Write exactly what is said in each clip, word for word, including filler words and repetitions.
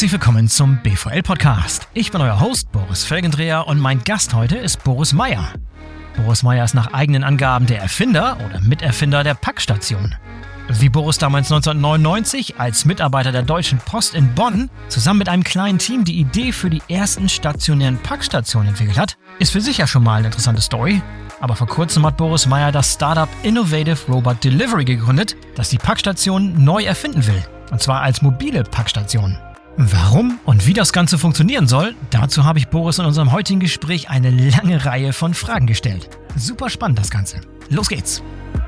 Herzlich willkommen zum B V L-Podcast. Ich bin euer Host Boris Felgendreher und mein Gast heute ist Boris Meyer. Boris Meyer ist nach eigenen Angaben der Erfinder oder Miterfinder der Packstation. Wie Boris damals neunzehnhundertneunundneunzig als Mitarbeiter der Deutschen Post in Bonn zusammen mit einem kleinen Team die Idee für die ersten stationären Packstationen entwickelt hat, ist für sich ja schon mal eine interessante Story. Aber vor kurzem hat Boris Meyer das Startup Innovative Robot Delivery gegründet, das die Packstation neu erfinden will. Und zwar als mobile Packstation. Warum und wie das Ganze funktionieren soll, dazu habe ich Boris in unserem heutigen Gespräch eine lange Reihe von Fragen gestellt. Super spannend das Ganze. Los geht's!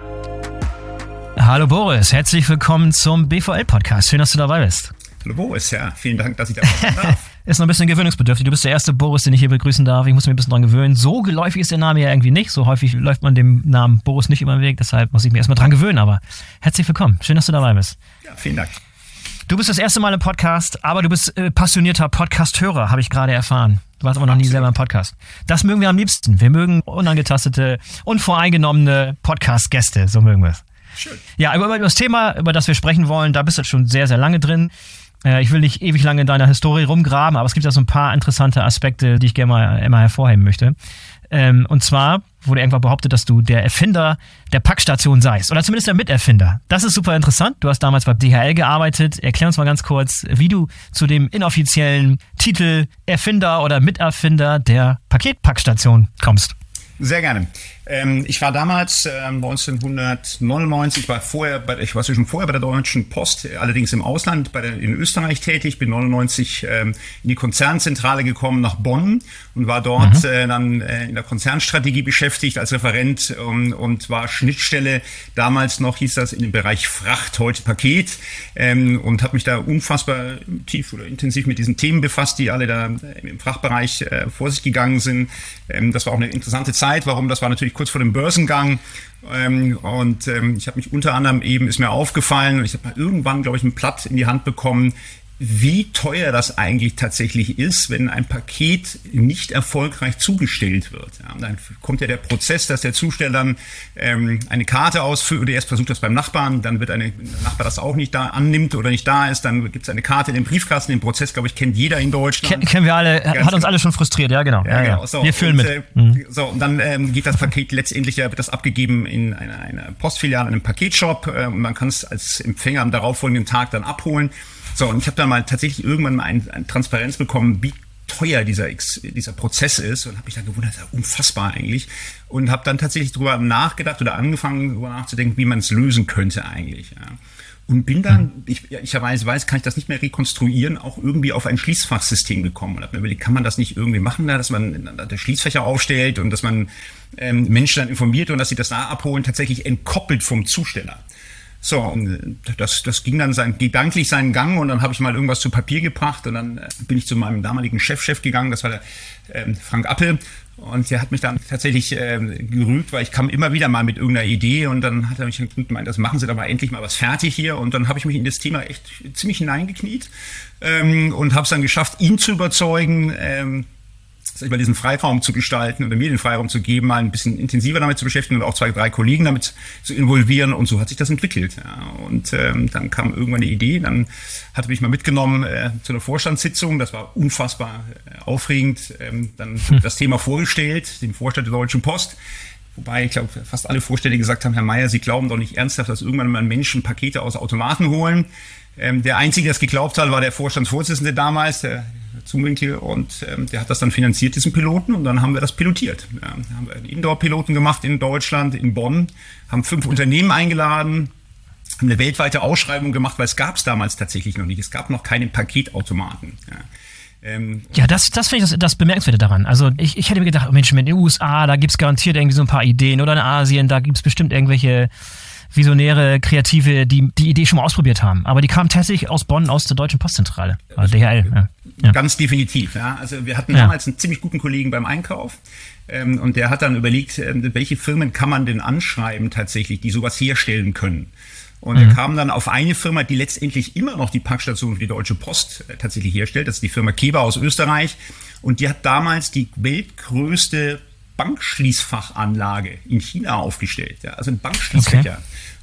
Hallo Boris, herzlich willkommen zum B V L-Podcast. Schön, dass du dabei bist. Hallo Boris, ja, vielen Dank, dass ich dabei sein darf. Ist noch ein bisschen gewöhnungsbedürftig. Du bist der erste Boris, den ich hier begrüßen darf. Ich muss mich ein bisschen dran gewöhnen. So geläufig ist der Name ja irgendwie nicht. So häufig läuft man dem Namen Boris nicht über den Weg. Deshalb muss ich mich erstmal dran gewöhnen. Aber herzlich willkommen. Schön, dass du dabei bist. Ja, vielen Dank. Du bist das erste Mal im Podcast, aber du bist äh, passionierter Podcast-Hörer, habe ich gerade erfahren. Du warst aber noch nie selber im Podcast. Das mögen wir am liebsten. Wir mögen unangetastete, unvoreingenommene Podcast-Gäste. So mögen wir es. Schön. Ja, über, über das Thema, über das wir sprechen wollen, da bist du schon sehr, sehr lange drin. Äh, ich will nicht ewig lange in deiner Historie rumgraben, aber es gibt ja so ein paar interessante Aspekte, die ich gerne mal immer hervorheben möchte. Ähm, und zwar wurde irgendwann behauptet, dass du der Erfinder der Packstation seist. Oder zumindest der Miterfinder. Das ist super interessant. Du hast damals bei D H L gearbeitet. Erklär uns mal ganz kurz, wie du zu dem inoffiziellen Titel Erfinder oder Miterfinder der Paketpackstation kommst. Sehr gerne. Ähm, ich war damals äh, neunzehnhundertneunundneunzig, war vorher bei, ich war schon vorher bei der Deutschen Post, allerdings im Ausland, bei der, in Österreich tätig, bin neunundneunzig ähm, in die Konzernzentrale gekommen nach Bonn und war dort mhm. äh, dann äh, in der Konzernstrategie beschäftigt als Referent ähm, und war Schnittstelle, damals noch hieß das in dem Bereich Fracht, heute Paket, ähm, und habe mich da unfassbar tief oder intensiv mit diesen Themen befasst, die alle da äh, im Frachtbereich äh, vor sich gegangen sind. Ähm, das war auch eine interessante Zeit. Warum? Das war natürlich kurz vor dem Börsengang. Ähm, und ähm, ich habe mich unter anderem eben, ist mir aufgefallen, ich habe mal irgendwann, glaube ich, ein Blatt in die Hand bekommen, wie teuer das eigentlich tatsächlich ist, wenn ein Paket nicht erfolgreich zugestellt wird. Ja, dann kommt ja der Prozess, dass der Zusteller dann ähm, eine Karte ausfüllt oder erst versucht das beim Nachbarn, dann wird eine, wenn der Nachbar das auch nicht da annimmt oder nicht da ist, dann gibt es eine Karte in den Briefkasten. Den Prozess, glaube ich, kennt jeder in Deutschland. Ken, kennen wir alle, Ganz hat uns genau. alle schon frustriert, ja genau. Ja, ja, genau. So, wir fühlen und, mit. Äh, mhm. So, und dann ähm, geht das Paket letztendlich, ja, wird das abgegeben in einer, einer Postfiliale, einem Paketshop äh, und man kann es als Empfänger am darauffolgenden Tag dann abholen. So, und ich habe dann mal tatsächlich irgendwann mal ein, ein Transparenz bekommen, wie teuer dieser dieser Prozess ist, und habe mich dann gewundert, das ist ja unfassbar eigentlich, und habe dann tatsächlich drüber nachgedacht oder angefangen, darüber nachzudenken, wie man es lösen könnte eigentlich. Ja. Und bin dann, ich, ich weiß, weiß, kann ich das nicht mehr rekonstruieren, auch irgendwie auf ein Schließfachsystem gekommen und habe mir überlegt, kann man das nicht irgendwie machen, da, dass man da Schließfächer aufstellt und dass man ähm, Menschen dann informiert und dass sie das da abholen, tatsächlich entkoppelt vom Zusteller. So, und das, das ging dann sein, gedanklich seinen Gang, und dann habe ich mal irgendwas zu Papier gebracht und dann bin ich zu meinem damaligen Chefchef gegangen, das war der ähm, Frank Appel, und der hat mich dann tatsächlich ähm, gerügt, weil ich kam immer wieder mal mit irgendeiner Idee, und dann hat er mich gerügt und gemeint, das machen Sie doch mal endlich mal was fertig hier, und dann habe ich mich in das Thema echt ziemlich hineingekniet ähm, und habe es dann geschafft, ihn zu überzeugen, ähm, über diesen Freiraum zu gestalten oder mir den Freiraum zu geben, mal ein bisschen intensiver damit zu beschäftigen und auch zwei, drei Kollegen damit zu involvieren, und so hat sich das entwickelt. Ja. Und ähm, dann kam irgendwann eine Idee, dann hatte mich mal mitgenommen äh, zu einer Vorstandssitzung, das war unfassbar äh, aufregend, ähm, dann hm. das Thema vorgestellt, dem Vorstand der Deutschen Post, wobei ich glaube, fast alle Vorstände gesagt haben, Herr Meyer, Sie glauben doch nicht ernsthaft, dass irgendwann mal Menschen Pakete aus Automaten holen. Ähm, der Einzige, der es geglaubt hat, war der Vorstandsvorsitzende damals, der Zumwinkel, und ähm, der hat das dann finanziert, diesen Piloten, und dann haben wir das pilotiert. Ja, da haben wir einen Indoor-Piloten gemacht in Deutschland, in Bonn, haben fünf Unternehmen eingeladen, haben eine weltweite Ausschreibung gemacht, weil es gab es damals tatsächlich noch nicht. Es gab noch keinen Paketautomaten. Ja. Ähm, ja, das, das finde ich das, das Bemerkenswerte daran. Also ich, ich hätte mir gedacht, Mensch, in den U S A, da gibt's garantiert irgendwie so ein paar Ideen, oder in Asien, da gibt's bestimmt irgendwelche Visionäre, Kreative, die die Idee schon mal ausprobiert haben. Aber die kamen tatsächlich aus Bonn, aus der Deutschen Postzentrale, also D H L. Ja. Ja. Ganz definitiv. Ja. Also wir hatten ja. damals einen ziemlich guten Kollegen beim Einkauf, ähm, und der hat dann überlegt, äh, welche Firmen kann man denn anschreiben tatsächlich, die sowas herstellen können. Und mhm. er kam dann auf eine Firma, die letztendlich immer noch die Packstation für die Deutsche Post äh, tatsächlich herstellt. Das ist die Firma Keber aus Österreich. Und die hat damals die weltgrößte Bankschließfachanlage in China aufgestellt. Ja, also ein Bankschließfächer. Okay.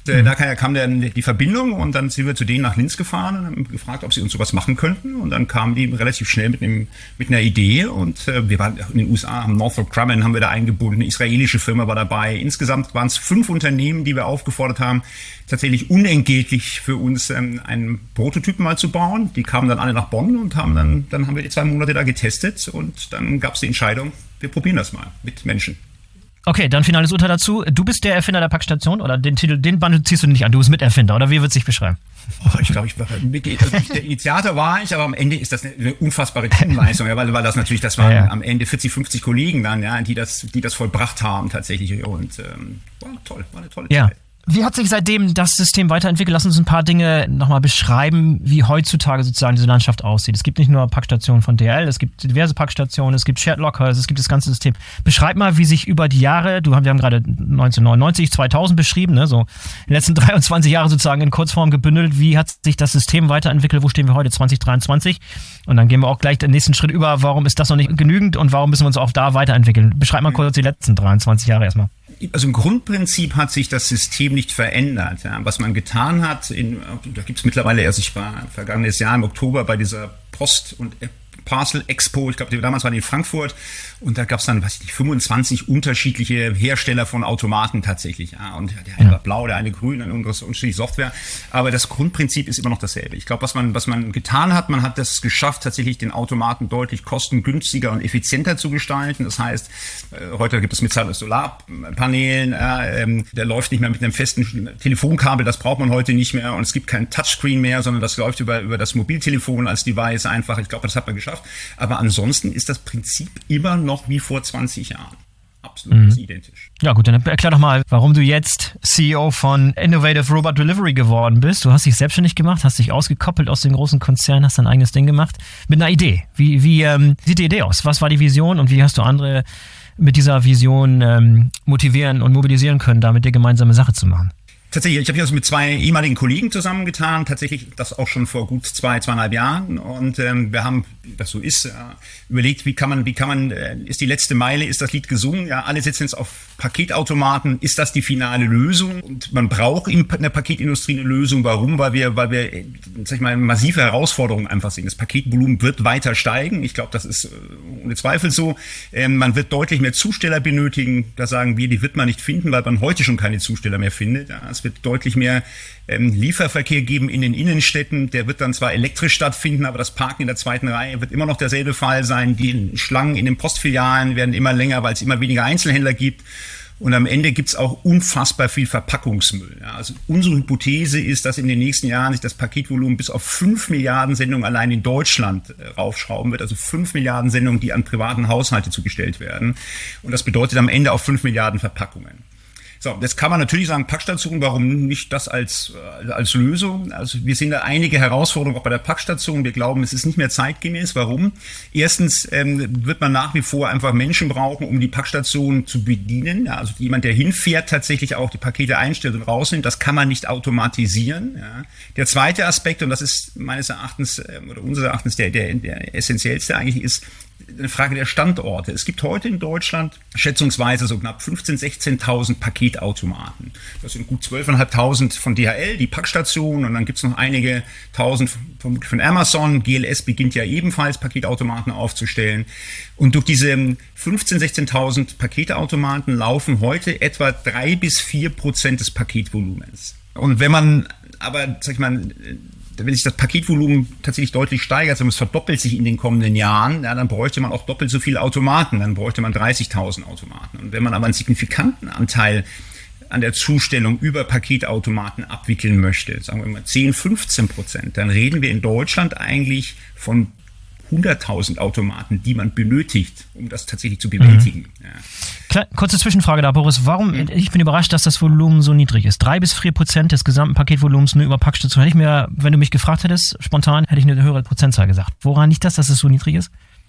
Mhm. Da kam dann die Verbindung und dann sind wir zu denen nach Linz gefahren und haben gefragt, ob sie uns sowas machen könnten. Und dann kamen die relativ schnell mit, einem, mit einer Idee und äh, wir waren in den U S A, haben Northrop Grumman haben wir da eingebunden, eine israelische Firma war dabei. Insgesamt waren es fünf Unternehmen, die wir aufgefordert haben, tatsächlich unentgeltlich für uns ähm, einen Prototypen mal zu bauen. Die kamen dann alle nach Bonn und haben dann, dann haben wir die zwei Monate da getestet und dann gab es die Entscheidung, wir probieren das mal mit Menschen. Okay, dann finales Urteil dazu. Du bist der Erfinder der Packstation oder den Titel, den Band ziehst du nicht an, du bist Miterfinder oder wie wird es sich beschreiben? Oh, ich glaube, ich war mit, also der Initiator war ich, aber am Ende ist das eine, eine unfassbare Teamleistung, ja, weil, weil das natürlich, das waren ja, ja. am Ende vierzig, fünfzig Kollegen dann, ja, die das, die das vollbracht haben tatsächlich und ähm, war toll, war eine tolle ja. Zeit. Wie hat sich seitdem das System weiterentwickelt? Lass uns ein paar Dinge nochmal beschreiben, wie heutzutage sozusagen diese Landschaft aussieht. Es gibt nicht nur Packstationen von D H L, es gibt diverse Packstationen, es gibt Shared Lockers, es gibt das ganze System. Beschreib mal, wie sich über die Jahre, du haben, wir haben gerade neunzehnhundertneunundneunzig, zweitausend beschrieben, ne, so in den letzten dreiundzwanzig Jahre sozusagen in Kurzform gebündelt. Wie hat sich das System weiterentwickelt? Wo stehen wir heute, zwanzig dreiundzwanzig? Und dann gehen wir auch gleich den nächsten Schritt über. Warum ist das noch nicht genügend und warum müssen wir uns auch da weiterentwickeln? Beschreib mal kurz die letzten dreiundzwanzig Jahre erstmal. Also im Grundprinzip hat sich das System nicht verändert. Ja. Was man getan hat, in, da gibt es mittlerweile, also ich war vergangenes Jahr im Oktober bei dieser Post- und Parcel Expo, ich glaube damals war die in Frankfurt und da gab es dann, weiß ich nicht, fünfundzwanzig unterschiedliche Hersteller von Automaten tatsächlich. Ja. Und der eine war blau, der eine grün, eine unterschiedliche Software. Aber das Grundprinzip ist immer noch dasselbe. Ich glaube, was man, was man getan hat, man hat das geschafft, tatsächlich den Automaten deutlich kostengünstiger und effizienter zu gestalten. Das heißt, heute gibt es mit Solarpanelen, äh, der läuft nicht mehr mit einem festen Telefonkabel, das braucht man heute nicht mehr und es gibt kein Touchscreen mehr, sondern das läuft über, über das Mobiltelefon als Device einfach. Ich glaube, das hat man geschafft. Aber ansonsten ist das Prinzip immer noch wie vor zwanzig Jahren. Absolut mhm. identisch. Ja gut, dann erklär doch mal, warum du jetzt C E O von Innovative Robot Delivery geworden bist. Du hast dich selbstständig gemacht, hast dich ausgekoppelt aus dem großen Konzern, hast dein eigenes Ding gemacht mit einer Idee. Wie, wie ähm, sieht die Idee aus? Was war die Vision und wie hast du andere mit dieser Vision ähm, motivieren und mobilisieren können, da mit dir gemeinsame Sache zu machen? Tatsächlich, ich habe mich also mit zwei ehemaligen Kollegen zusammengetan, tatsächlich das auch schon vor gut zwei, zweieinhalb Jahren und ähm, wir haben, wie das so ist, äh, überlegt, wie kann man, wie kann man, äh, ist die letzte Meile, ist das Lied gesungen, ja, alle setzen jetzt auf Paketautomaten, ist das die finale Lösung und man braucht in der Paketindustrie eine Lösung, warum? Weil wir, weil wir, sag ich mal, massive Herausforderungen einfach sehen. Das Paketvolumen wird weiter steigen, ich glaube, das ist äh, ohne Zweifel so, ähm, man wird deutlich mehr Zusteller benötigen, da sagen wir, die wird man nicht finden, weil man heute schon keine Zusteller mehr findet, ja. Es wird deutlich mehr ähm, Lieferverkehr geben in den Innenstädten. Der wird dann zwar elektrisch stattfinden, aber das Parken in der zweiten Reihe wird immer noch derselbe Fall sein. Die Schlangen in den Postfilialen werden immer länger, weil es immer weniger Einzelhändler gibt. Und am Ende gibt es auch unfassbar viel Verpackungsmüll. Ja, also unsere Hypothese ist, dass in den nächsten Jahren sich das Paketvolumen bis auf fünf Milliarden Sendungen allein in Deutschland äh, raufschrauben wird. Also fünf Milliarden Sendungen, die an privaten Haushalte zugestellt werden. Und das bedeutet am Ende auch fünf Milliarden Verpackungen. So, jetzt kann man natürlich sagen, Packstation, warum nicht das als als Lösung? Also wir sehen da einige Herausforderungen auch bei der Packstation. Wir glauben, es ist nicht mehr zeitgemäß. Warum? Erstens ähm, wird man nach wie vor einfach Menschen brauchen, um die Packstation zu bedienen. Ja, also jemand, der hinfährt, tatsächlich auch die Pakete einstellt und rausnimmt. Das kann man nicht automatisieren. Ja. Der zweite Aspekt, und das ist meines Erachtens ähm, oder unseres Erachtens der, der, der essentiellste eigentlich, ist eine Frage der Standorte. Es gibt heute in Deutschland schätzungsweise so knapp fünfzehntausend, sechzehntausend Paketautomaten. Das sind gut zwölftausendfünfhundert von D H L, die Packstationen, und dann gibt es noch einige tausend von, von Amazon. G L S beginnt ja ebenfalls Paketautomaten aufzustellen. Und durch diese fünfzehntausend, sechzehntausend Paketautomaten laufen heute etwa drei bis vier Prozent des Paketvolumens. Und wenn man aber, sag ich mal, wenn sich das Paketvolumen tatsächlich deutlich steigert, also es verdoppelt sich in den kommenden Jahren, ja, dann bräuchte man auch doppelt so viele Automaten, dann bräuchte man dreißigtausend Automaten. Und wenn man aber einen signifikanten Anteil an der Zustellung über Paketautomaten abwickeln möchte, sagen wir mal zehn, fünfzehn Prozent, dann reden wir in Deutschland eigentlich von hunderttausend Automaten, die man benötigt, um das tatsächlich zu bewältigen. Mhm. Ja. Klar, kurze Zwischenfrage da, Boris. Warum, mhm. ich bin überrascht, dass das Volumen so niedrig ist. Drei bis vier Prozent des gesamten Paketvolumens nur über Packstation. Hätte ich mir, wenn du mich gefragt hättest, spontan, hätte ich eine höhere Prozentzahl gesagt. Woran liegt das, dass es so niedrig ist?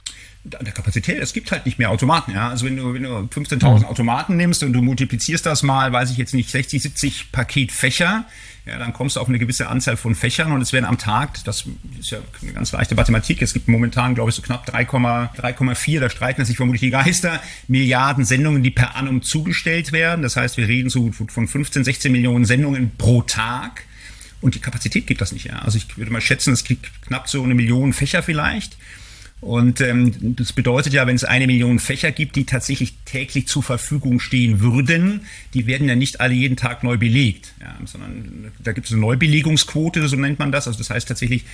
An der Kapazität, es gibt halt nicht mehr Automaten, ja. Also wenn du, wenn du fünfzehntausend Automaten nimmst und du multiplizierst das mal, weiß ich jetzt nicht, sechzig, siebzig Paketfächer, ja, dann kommst du auf eine gewisse Anzahl von Fächern und es werden am Tag, das ist ja eine ganz leichte Mathematik, es gibt momentan, glaube ich, so knapp drei Komma vier, da streiten sich vermutlich die Geister, Milliarden Sendungen, die per annum zugestellt werden. Das heißt, wir reden so von fünfzehn, sechzehn Millionen Sendungen pro Tag und die Kapazität gibt das nicht, ja. Also ich würde mal schätzen, es gibt knapp so eine Million Fächer vielleicht. Und ähm, das bedeutet ja, wenn es eine Million Fächer gibt, die tatsächlich täglich zur Verfügung stehen würden, die werden ja nicht alle jeden Tag neu belegt, ja, sondern da gibt es eine Neubelegungsquote, so nennt man das. Also das heißt tatsächlich,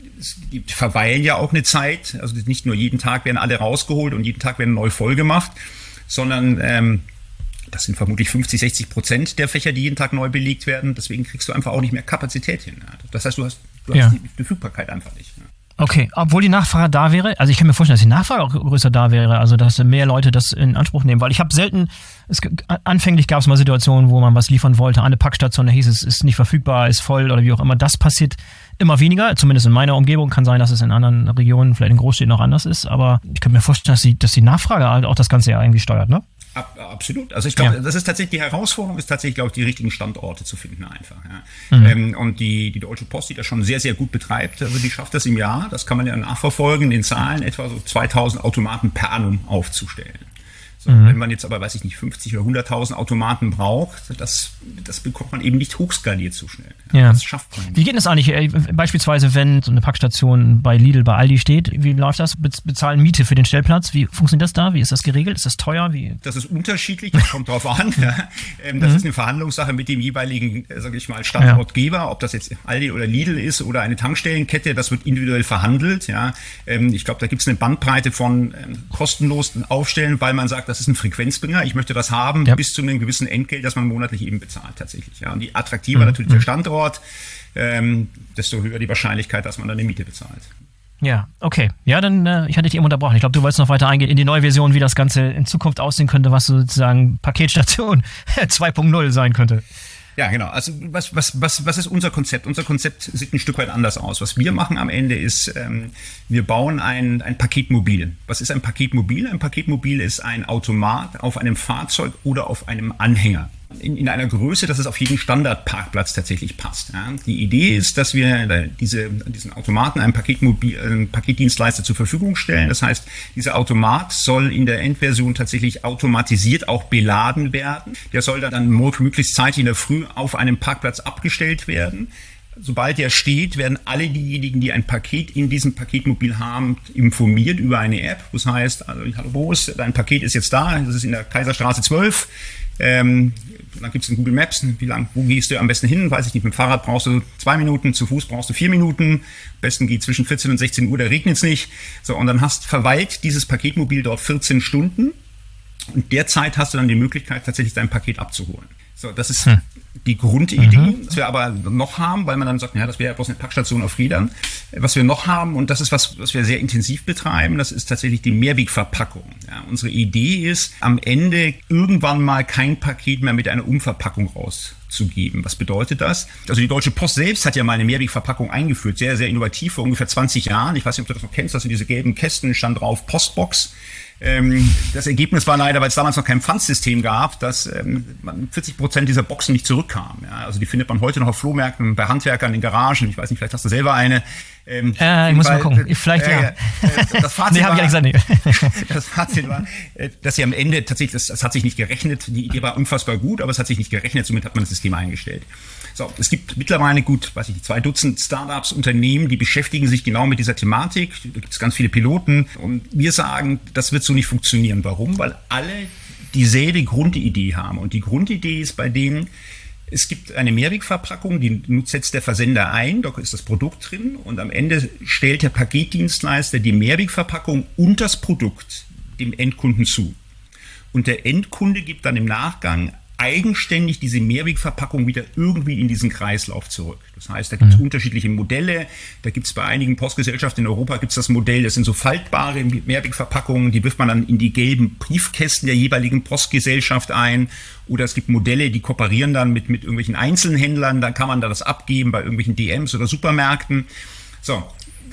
die verweilen ja auch eine Zeit. Also nicht nur jeden Tag werden alle rausgeholt und jeden Tag werden neu voll gemacht, sondern ähm, das sind vermutlich fünfzig, sechzig Prozent der Fächer, die jeden Tag neu belegt werden. Deswegen kriegst du einfach auch nicht mehr Kapazität hin. Ja. Das heißt, du hast, du ja. hast die Verfügbarkeit einfach nicht. Ja. Okay, obwohl die Nachfrage da wäre, also ich kann mir vorstellen, dass die Nachfrage auch größer da wäre, also dass mehr Leute das in Anspruch nehmen, weil ich habe selten, es, anfänglich gab es mal Situationen, wo man was liefern wollte, an eine Packstation, da hieß es, ist nicht verfügbar, ist voll oder wie auch immer. Das passiert immer weniger, zumindest in meiner Umgebung. Kann sein, dass es in anderen Regionen, vielleicht in Großstädten noch anders ist, aber ich kann mir vorstellen, dass die, dass die Nachfrage halt auch das Ganze ja irgendwie steuert, ne? Absolut. Also ich glaube, ja. das ist tatsächlich die Herausforderung, ist tatsächlich, glaube ich, die richtigen Standorte zu finden einfach. Ja. Mhm. Ähm, und die, die Deutsche Post, die das schon sehr, sehr gut betreibt, also die schafft das im Jahr, das kann man ja nachverfolgen, in den Zahlen etwa so zweitausend Automaten per annum aufzustellen. So, mhm. Wenn man jetzt aber, weiß ich nicht, fünfzig oder hunderttausend Automaten braucht, das, das bekommt man eben nicht hochskaliert so schnell. Ja. Das schafft man nicht. Wie geht es eigentlich, äh, beispielsweise, wenn so eine Packstation bei Lidl, bei Aldi steht, wie läuft das? Be- bezahlen Miete für den Stellplatz? Wie funktioniert das da? Wie ist das geregelt? Ist das teuer? Wie? Das ist unterschiedlich, das kommt drauf an. Ja. Ähm, das mhm. ist eine Verhandlungssache mit dem jeweiligen, äh, sage ich mal, Standortgeber, ja. ob das jetzt Aldi oder Lidl ist oder eine Tankstellenkette, das wird individuell verhandelt. Ja. Ähm, ich glaube, da gibt es eine Bandbreite von ähm, kostenlosen Aufstellen, weil man sagt, das ist ein Frequenzbringer, ich möchte das haben, ja. bis zu einem gewissen Entgelt, das man monatlich eben bezahlt tatsächlich. Ja. Und je attraktiver mhm. natürlich der Standort, ähm, desto höher die Wahrscheinlichkeit, dass man dann eine Miete bezahlt. Ja, okay. Ja, dann, äh, ich hatte dich eben unterbrochen. Ich glaube, du wolltest noch weiter eingehen in die neue Version, wie das Ganze in Zukunft aussehen könnte, was sozusagen Paketstation zwei Punkt null sein könnte. Ja, genau. Also was, was, was, was ist unser Konzept? Unser Konzept sieht ein Stück weit anders aus. Was wir machen am Ende ist, ähm, wir bauen ein, ein Paketmobil. Was ist ein Paketmobil? Ein Paketmobil ist ein Automat auf einem Fahrzeug oder auf einem Anhänger. In, in einer Größe, dass es auf jeden Standardparkplatz tatsächlich passt. Ja. Die Idee ist, dass wir diese, diesen Automaten einem Paketmobil, einem Paketdienstleister zur Verfügung stellen. Das heißt, dieser Automat soll in der Endversion tatsächlich automatisiert auch beladen werden. Der soll dann möglichst zeitig in der Früh auf einem Parkplatz abgestellt werden. Sobald er steht, werden alle diejenigen, die ein Paket in diesem Paketmobil haben, informiert über eine App. Das heißt, also, hallo Boris, dein Paket ist jetzt da, das ist in der Kaiserstraße zwölf. Ähm, dann gibt es in Google Maps, wie lang, wo gehst du am besten hin? Weiß ich nicht, mit dem Fahrrad brauchst du zwei Minuten, zu Fuß brauchst du vier Minuten. Am besten geht zwischen vierzehn und sechzehn Uhr, da regnet es nicht. So, und dann hast verweilt dieses Paketmobil dort vierzehn Stunden. Und derzeit hast du dann die Möglichkeit, tatsächlich dein Paket abzuholen. So, das ist hm. die Grundidee, mhm. was wir aber noch haben, weil man dann sagt, ja, das wäre ja bloß eine Packstation auf Rädern. Was wir noch haben, und das ist was, was wir sehr intensiv betreiben, das ist tatsächlich die Mehrwegverpackung. Ja, unsere Idee ist, am Ende irgendwann mal kein Paket mehr mit einer Umverpackung rauszugeben. Was bedeutet das? Also die Deutsche Post selbst hat ja mal eine Mehrwegverpackung eingeführt, sehr, sehr innovativ, vor ungefähr zwanzig Jahren. Ich weiß nicht, ob du das noch kennst, das sind diese gelben Kästen, stand drauf Postbox. Ähm, das Ergebnis war leider, weil es damals noch kein Pfandsystem gab, dass ähm, vierzig Prozent dieser Boxen nicht zurückkamen. Ja, also die findet man heute noch auf Flohmärkten, bei Handwerkern in Garagen. Ich weiß nicht, vielleicht hast du selber eine. Ähm, äh, ich muss mal gucken. Vielleicht äh, ja. Äh, das Fazit nee, hab ich war, gesagt, nee. das Fazit war, dass sie am Ende tatsächlich, das, das hat sich nicht gerechnet. Die Idee war unfassbar gut, aber es hat sich nicht gerechnet. Somit hat man das System eingestellt. So, es gibt mittlerweile gut, weiß ich, zwei Dutzend Startups, Unternehmen, die beschäftigen sich genau mit dieser Thematik. Da gibt es ganz viele Piloten. Und wir sagen, das wird so nicht funktionieren. Warum? Weil alle dieselbe Grundidee haben. Und die Grundidee ist bei denen, es gibt eine Mehrwegverpackung, die setzt der Versender ein, da ist das Produkt drin. Und am Ende stellt der Paketdienstleister die Mehrwegverpackung und das Produkt dem Endkunden zu. Und der Endkunde gibt dann im Nachgang eigenständig diese Mehrwegverpackung wieder irgendwie in diesen Kreislauf zurück. Das heißt, da gibt es mhm. unterschiedliche Modelle. Da gibt es bei einigen Postgesellschaften in Europa gibt es das Modell, das sind so faltbare Mehrwegverpackungen, die wirft man dann in die gelben Briefkästen der jeweiligen Postgesellschaft ein. Oder es gibt Modelle, die kooperieren dann mit, mit irgendwelchen Einzelhändlern. Da kann man da das abgeben bei irgendwelchen D Ms oder Supermärkten. So.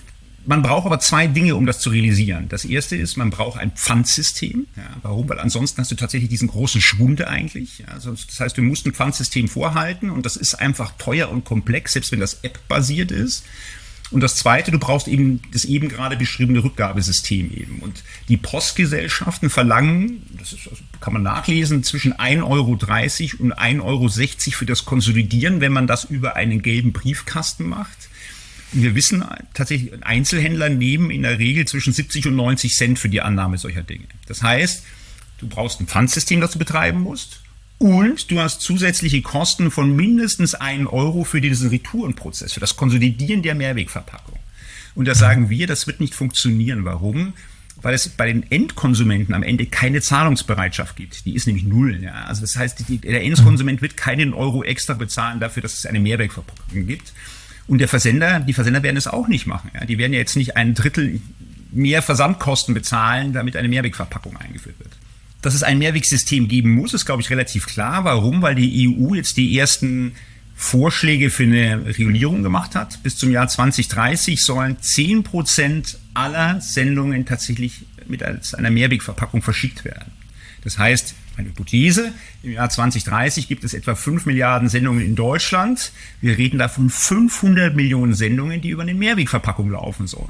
Man braucht aber zwei Dinge, um das zu realisieren. Das erste ist, man braucht ein Pfandsystem. Ja, warum? Weil ansonsten hast du tatsächlich diesen großen Schwund eigentlich. Ja, also das heißt, du musst ein Pfandsystem vorhalten und das ist einfach teuer und komplex, selbst wenn das App-basiert ist. Und das Zweite, du brauchst eben das eben gerade beschriebene Rückgabesystem eben. Und die Postgesellschaften verlangen, das ist, also kann man nachlesen, zwischen ein Euro dreißig und ein Euro sechzig für das Konsolidieren, wenn man das über einen gelben Briefkasten macht. Und wir wissen tatsächlich, Einzelhändler nehmen in der Regel zwischen siebzig und neunzig Cent für die Annahme solcher Dinge. Das heißt, du brauchst ein Pfandsystem, das du betreiben musst. Und du hast zusätzliche Kosten von mindestens einen Euro für diesen Retourenprozess, für das Konsolidieren der Mehrwegverpackung. Und da sagen wir, das wird nicht funktionieren. Warum? Weil es bei den Endkonsumenten am Ende keine Zahlungsbereitschaft gibt. Die ist nämlich null. Ja? Also das heißt, die, der Endkonsument wird keinen Euro extra bezahlen dafür, dass es eine Mehrwegverpackung gibt. Und der Versender, die Versender werden es auch nicht machen. Ja? Die werden ja jetzt nicht ein Drittel mehr Versandkosten bezahlen, damit eine Mehrwegverpackung eingeführt wird. Dass es ein Mehrwegsystem geben muss, ist, glaube ich, relativ klar. Warum? Weil die E U jetzt die ersten Vorschläge für eine Regulierung gemacht hat. Bis zum Jahr zwanzig dreißig sollen zehn Prozent aller Sendungen tatsächlich mit einer Mehrwegverpackung verschickt werden. Das heißt, eine Hypothese, im Jahr zwanzig dreißig gibt es etwa fünf Milliarden Sendungen in Deutschland. Wir reden da von fünfhundert Millionen Sendungen, die über eine Mehrwegverpackung laufen sollen.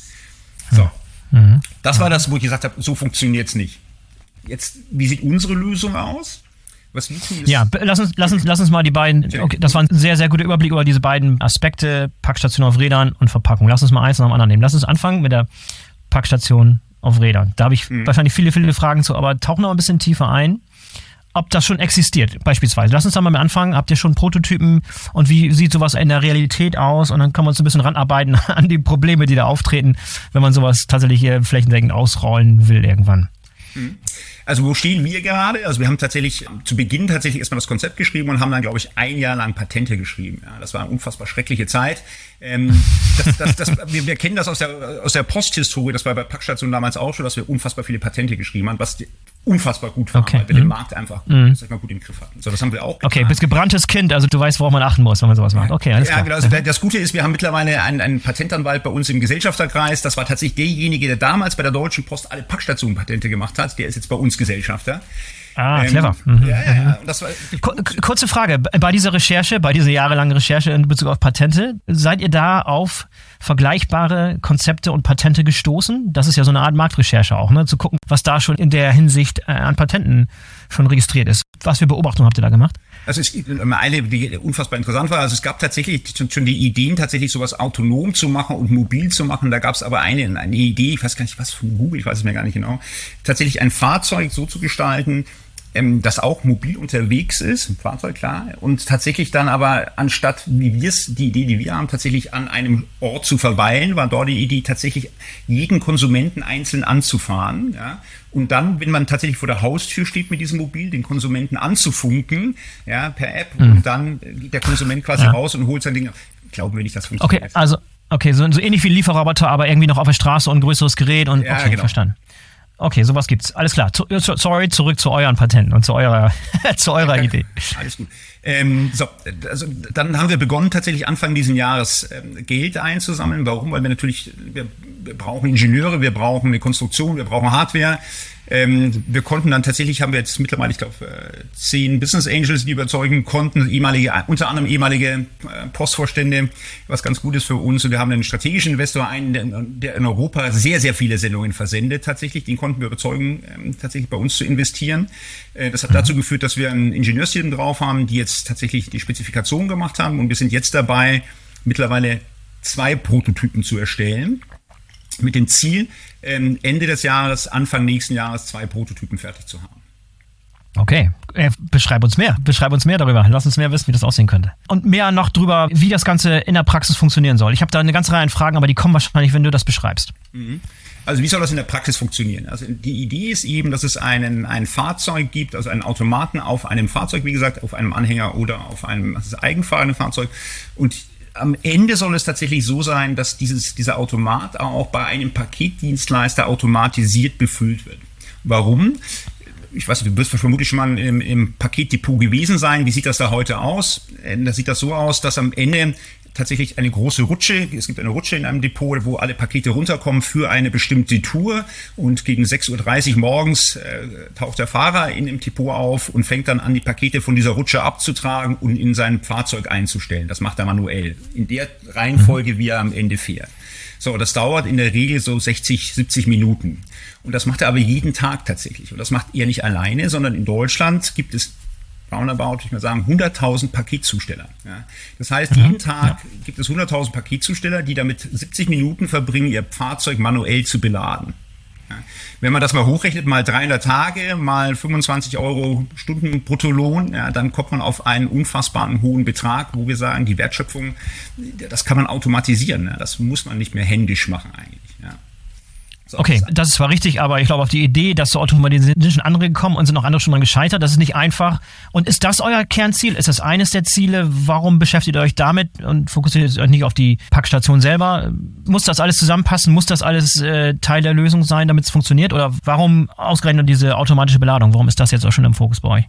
Ja. So, mhm. Das war das, wo ich gesagt habe, so funktioniert es nicht. Jetzt, wie sieht unsere Lösung aus? Was wir tun, ist ja, lass uns, lass uns, lass uns mal die beiden, okay, das war ein sehr, sehr guter Überblick über diese beiden Aspekte, Packstation auf Rädern und Verpackung. Lass uns mal eins nach dem anderen nehmen. Lass uns anfangen mit der Packstation auf Rädern. Da habe ich hm. wahrscheinlich viele, viele Fragen zu, aber tauchen noch ein bisschen tiefer ein, ob das schon existiert, beispielsweise. Lass uns da mal mit anfangen. Habt ihr schon Prototypen und wie sieht sowas in der Realität aus? Und dann kann man uns ein bisschen ranarbeiten an die Probleme, die da auftreten, wenn man sowas tatsächlich hier flächendeckend ausrollen will irgendwann. Also wo stehen wir gerade? Also wir haben tatsächlich zu Beginn tatsächlich erstmal das Konzept geschrieben und haben dann, glaube ich, ein Jahr lang Patente geschrieben. Ja, das war eine unfassbar schreckliche Zeit. Ähm, das, das, das, wir, wir kennen das aus der, aus der Posthistorie, das war bei Packstation damals auch schon, dass wir unfassbar viele Patente geschrieben haben, was unfassbar gut war, okay. weil wir mhm. den Markt einfach mhm. sag mal, gut im Griff hatten. So, das haben wir auch getan. Okay, bist gebranntes Kind, also du weißt, worauf man achten muss, wenn man sowas macht. Okay, alles ja, klar. Genau, also das Gute ist, wir haben mittlerweile einen, einen Patentanwalt bei uns im Gesellschafterkreis. Das war tatsächlich derjenige, der damals bei der Deutschen Post alle Packstationen-Patente gemacht hat. Der ist jetzt bei uns Gesellschafter. Ah, ähm, clever. Mhm. Ja, ja, ja. Das war Kurze Frage, bei dieser Recherche, bei dieser jahrelangen Recherche in Bezug auf Patente, seid ihr da auf vergleichbare Konzepte und Patente gestoßen? Das ist ja so eine Art Marktrecherche auch, ne? Zu gucken, was da schon in der Hinsicht äh, an Patenten schon registriert ist. Was für Beobachtungen habt ihr da gemacht? Also es gibt eine, die unfassbar interessant war. Also es gab tatsächlich schon die Ideen, tatsächlich sowas autonom zu machen und mobil zu machen. Da gab es aber eine, eine Idee, ich weiß gar nicht, was von Google, ich weiß es mir gar nicht genau, tatsächlich ein Fahrzeug so zu gestalten, das auch mobil unterwegs ist, ein Fahrzeug, klar, und tatsächlich dann aber anstatt, wie wir es, die Idee, die wir haben, tatsächlich an einem Ort zu verweilen, war dort die Idee, tatsächlich jeden Konsumenten einzeln anzufahren, ja, und dann, wenn man tatsächlich vor der Haustür steht mit diesem Mobil, den Konsumenten anzufunken, ja, per App, mhm. und dann geht der Konsument quasi ja. raus und holt sein Ding. Glauben wir nicht, das funktioniert. Okay, also, okay, so, so ähnlich wie Lieferroboter, aber irgendwie noch auf der Straße und ein größeres Gerät und, ja, okay, genau. verstanden. Okay, sowas gibt's. Alles klar. Zu, sorry, zurück zu euren Patenten und zu eurer, zu eurer ja, Idee. Alles gut. Ähm, so, also dann haben wir begonnen, tatsächlich Anfang diesen Jahres ähm, Geld einzusammeln. Warum? Weil wir natürlich, wir, wir brauchen Ingenieure, wir brauchen eine Konstruktion, wir brauchen Hardware. Ähm, wir konnten dann tatsächlich, haben wir jetzt mittlerweile, ich glaube, äh, zehn Business Angels, die überzeugen konnten, ehemalige, unter anderem ehemalige äh, Postvorstände, was ganz gut ist für uns. Und wir haben einen strategischen Investor, einen, der, der in Europa sehr, sehr viele Sendungen versendet tatsächlich. Den konnten wir überzeugen, ähm, tatsächlich bei uns zu investieren. Äh, das hat dazu geführt, dass wir ein Ingenieursteam drauf haben, die jetzt tatsächlich die Spezifikation gemacht haben. Und wir sind jetzt dabei, mittlerweile zwei Prototypen zu erstellen. Mit dem Ziel, Ende des Jahres, Anfang nächsten Jahres zwei Prototypen fertig zu haben. Okay, äh, beschreib uns mehr. Beschreib uns mehr darüber. Lass uns mehr wissen, wie das aussehen könnte. Und mehr noch drüber, wie das Ganze in der Praxis funktionieren soll. Ich habe da eine ganze Reihe an Fragen, aber die kommen wahrscheinlich, wenn du das beschreibst. Also wie soll das in der Praxis funktionieren? Also die Idee ist eben, dass es einen, ein Fahrzeug gibt, also einen Automaten auf einem Fahrzeug, wie gesagt, auf einem Anhänger oder auf einem also eigenfahrenden Fahrzeug. Und am Ende soll es tatsächlich so sein, dass dieses, dieser Automat auch bei einem Paketdienstleister automatisiert befüllt wird. Warum? Ich weiß nicht, du wirst vermutlich schon mal im, im Paketdepot gewesen sein. Wie sieht das da heute aus? Da sieht das so aus, dass am Ende tatsächlich eine große Rutsche. Es gibt eine Rutsche in einem Depot, wo alle Pakete runterkommen für eine bestimmte Tour. Und gegen sechs Uhr dreißig morgens äh, taucht der Fahrer in dem Depot auf und fängt dann an, die Pakete von dieser Rutsche abzutragen und in sein Fahrzeug einzustellen. Das macht er manuell. In der Reihenfolge, wie er am Ende fährt. So, das dauert in der Regel so sechzig, siebzig Minuten. Und das macht er aber jeden Tag tatsächlich. Und das macht er nicht alleine, sondern in Deutschland gibt es roundabout, ich mal sagen, hunderttausend Paketzusteller. Ja. Das heißt, jeden mhm. Tag ja. gibt es hunderttausend Paketzusteller, die damit siebzig Minuten verbringen, ihr Fahrzeug manuell zu beladen. Ja. Wenn man das mal hochrechnet, mal dreihundert Tage, mal fünfundzwanzig Euro Stunden Bruttolohn, ja, dann kommt man auf einen unfassbaren hohen Betrag, wo wir sagen, die Wertschöpfung, das kann man automatisieren. Ja. Das muss man nicht mehr händisch machen eigentlich. Ja. So, okay, das ist zwar richtig, aber ich glaube, auf die Idee, das zu automatisieren, sind schon andere gekommen und sind auch andere schon dran gescheitert. Das ist nicht einfach. Und ist das euer Kernziel? Ist das eines der Ziele? Warum beschäftigt ihr euch damit und fokussiert euch nicht auf die Packstation selber? Muss das alles zusammenpassen? Muss das alles äh, Teil der Lösung sein, damit es funktioniert? Oder warum ausgerechnet diese automatische Beladung? Warum ist das jetzt auch schon im Fokus bei euch?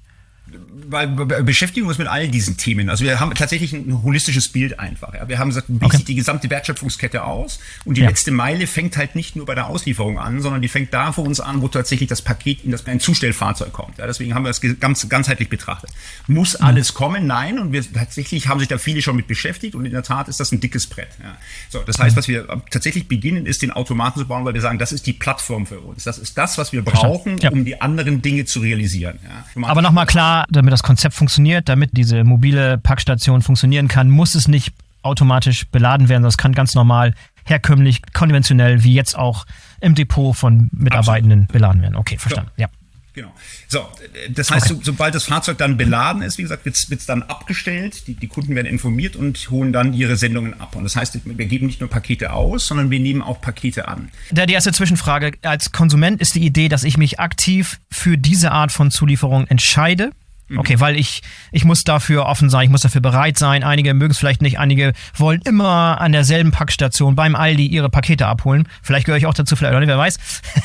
Weil wir beschäftigen uns mit all diesen Themen. Also wir haben tatsächlich ein holistisches Bild einfach. Ja. Wir haben gesagt, wie okay. sieht die gesamte Wertschöpfungskette aus? Und die ja. letzte Meile fängt halt nicht nur bei der Auslieferung an, sondern die fängt da für uns an, wo tatsächlich das Paket in das ein Zustellfahrzeug kommt. Ja, deswegen haben wir das ganz ganzheitlich betrachtet. Muss mhm. alles kommen? Nein. Und wir tatsächlich haben sich da viele schon mit beschäftigt. Und in der Tat ist das ein dickes Brett. Ja. So, das heißt, was wir tatsächlich beginnen, ist den Automaten zu bauen, weil wir sagen, das ist die Plattform für uns. Das ist das, was wir brauchen, ja. um die anderen Dinge zu realisieren. Ja. Aber nochmal klar, damit das Konzept funktioniert, damit diese mobile Packstation funktionieren kann, muss es nicht automatisch beladen werden, sondern es kann ganz normal, herkömmlich, konventionell, wie jetzt auch im Depot von Mitarbeitenden Absolut. beladen werden. Okay, verstanden. Ja. Genau. So, das heißt, okay. so, sobald das Fahrzeug dann beladen ist, wie gesagt, wird es dann abgestellt, die, die Kunden werden informiert und holen dann ihre Sendungen ab. Und das heißt, wir geben nicht nur Pakete aus, sondern wir nehmen auch Pakete an. Da die erste Zwischenfrage. Als Konsument ist die Idee, dass ich mich aktiv für diese Art von Zulieferung entscheide. Okay, weil ich ich muss dafür offen sein, ich muss dafür bereit sein. Einige mögen es vielleicht nicht, einige wollen immer an derselben Packstation beim Aldi ihre Pakete abholen. Vielleicht gehöre ich auch dazu, vielleicht auch nicht, wer weiß.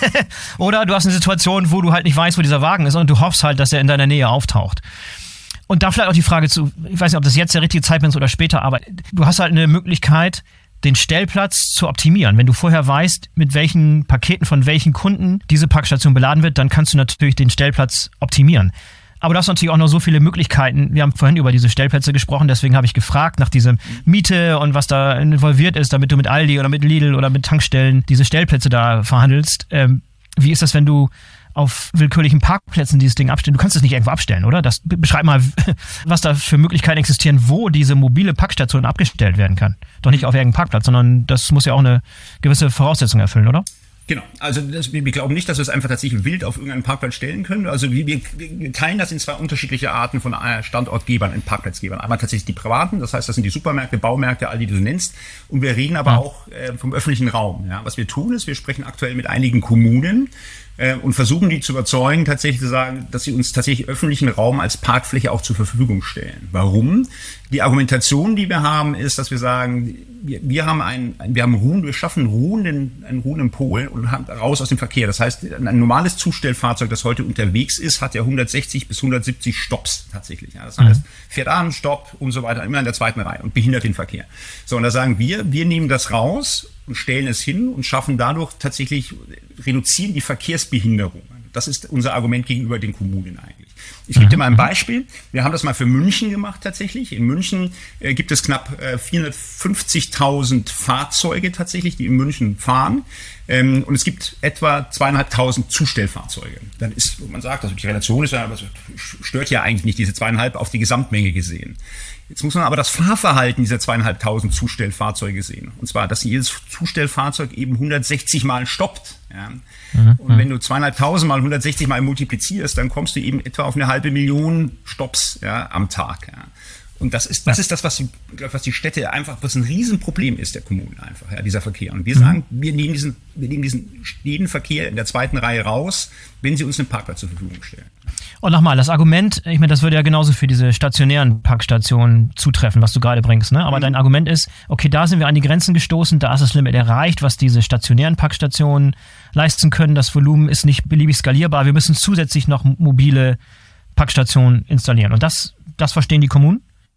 Oder du hast eine Situation, wo du halt nicht weißt, wo dieser Wagen ist und du hoffst halt, dass er in deiner Nähe auftaucht. Und da vielleicht auch die Frage zu, ich weiß nicht, ob das jetzt der richtige Zeitpunkt ist oder später, aber du hast halt eine Möglichkeit, den Stellplatz zu optimieren. Wenn du vorher weißt, mit welchen Paketen von welchen Kunden diese Packstation beladen wird, dann kannst du natürlich den Stellplatz optimieren. Aber du hast natürlich auch noch so viele Möglichkeiten. Wir haben vorhin über diese Stellplätze gesprochen, deswegen habe ich gefragt nach dieser Miete und was da involviert ist, damit du mit Aldi oder mit Lidl oder mit Tankstellen diese Stellplätze da verhandelst. Ähm, wie ist das, wenn du auf willkürlichen Parkplätzen dieses Ding abstellen? Du kannst es nicht irgendwo abstellen, oder? Das, beschreib mal, was da für Möglichkeiten existieren, wo diese mobile Packstation abgestellt werden kann. Doch nicht auf irgendeinem Parkplatz, sondern das muss ja auch eine gewisse Voraussetzung erfüllen, oder? Genau, also das, wir glauben nicht, dass wir es einfach tatsächlich wild auf irgendeinen Parkplatz stellen können. Also wir, wir, wir teilen das in zwei unterschiedliche Arten von Standortgebern, in Parkplatzgebern. Einmal tatsächlich die privaten, das heißt, das sind die Supermärkte, Baumärkte, all die du nennst. Und wir reden aber ja. auch äh, vom öffentlichen Raum. Ja. Was wir tun ist, wir sprechen aktuell mit einigen Kommunen äh, und versuchen die zu überzeugen, tatsächlich zu sagen, dass sie uns tatsächlich öffentlichen Raum als Parkfläche auch zur Verfügung stellen. Warum? Die Argumentation, die wir haben, ist, dass wir sagen, wir, wir haben einen, wir haben ruhen, wir schaffen ruhenden, einen ruhenden Pol und haben raus aus dem Verkehr. Das heißt, ein normales Zustellfahrzeug, das heute unterwegs ist, hat ja hundertsechzig bis hundertsiebzig Stopps tatsächlich. Ja, das heißt, fährt an, Stopp und so weiter, immer in der zweiten Reihe und behindert den Verkehr. So, und da sagen wir, wir nehmen das raus und stellen es hin und schaffen dadurch tatsächlich, reduzieren die Verkehrsbehinderung. Das ist unser Argument gegenüber den Kommunen eigentlich. Ich gebe dir mal ein Beispiel. Wir haben das mal für München gemacht tatsächlich. In München äh, gibt es knapp äh, vierhundertfünfzigtausend Fahrzeuge tatsächlich, die in München fahren. Ähm, und es gibt etwa zweieinhalbtausend Zustellfahrzeuge. Dann ist, man sagt, also die Relation ist ja, das stört ja eigentlich nicht, diese zweieinhalb auf die Gesamtmenge gesehen. Jetzt muss man aber das Fahrverhalten dieser zweieinhalbtausend Zustellfahrzeuge sehen. Und zwar, dass jedes Zustellfahrzeug eben hundertsechzig Mal stoppt. Ja. Mhm. Und wenn du zweieinhalbtausend mal hundertsechzig Mal multiplizierst, dann kommst du eben etwa auf eine halbe Million Stopps ja, am Tag. Ja. Und das ist, das ist das, was die, was die Städte einfach, was ein Riesenproblem ist der Kommunen einfach, ja, dieser Verkehr. Und wir sagen, wir nehmen diesen, wir nehmen diesen jeden Verkehr in der zweiten Reihe raus, wenn sie uns einen Parkplatz zur Verfügung stellen. Und nochmal, das Argument, ich meine, das würde ja genauso für diese stationären Parkstationen zutreffen, was du gerade bringst, ne? Aber mhm. dein Argument ist, okay, da sind wir an die Grenzen gestoßen, da ist das Limit erreicht, was diese stationären Parkstationen leisten können. Das Volumen ist nicht beliebig skalierbar. Wir müssen zusätzlich noch mobile Packstationen installieren. Und das, das verstehen die Kommunen?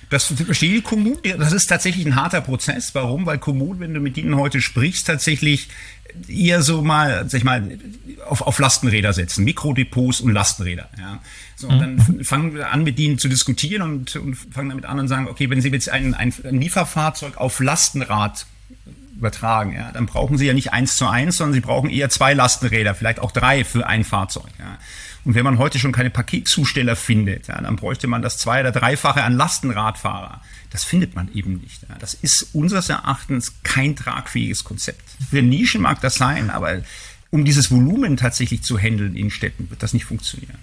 Das verstehe die Kommunen. Das ist tatsächlich ein harter Prozess. Warum? Weil Kommunen, wenn du mit ihnen heute sprichst, tatsächlich eher so mal, sag ich mal, auf, auf Lastenräder setzen. Mikrodepots und Lastenräder. Ja. So, und dann fangen wir an, mit ihnen zu diskutieren und, und fangen damit an und sagen, okay, wenn Sie jetzt ein, ein, ein Lieferfahrzeug auf Lastenrad übertragen, ja, dann brauchen Sie ja nicht eins zu eins, sondern Sie brauchen eher zwei Lastenräder, vielleicht auch drei für ein Fahrzeug. Ja. Und wenn man heute schon keine Paketzusteller findet, ja, dann bräuchte man das zwei- oder dreifache an Lastenradfahrer. Das findet man eben nicht. Ja. Das ist unseres Erachtens kein tragfähiges Konzept. Für Nischen mag das sein, aber um dieses Volumen tatsächlich zu handeln in Städten, wird das nicht funktionieren.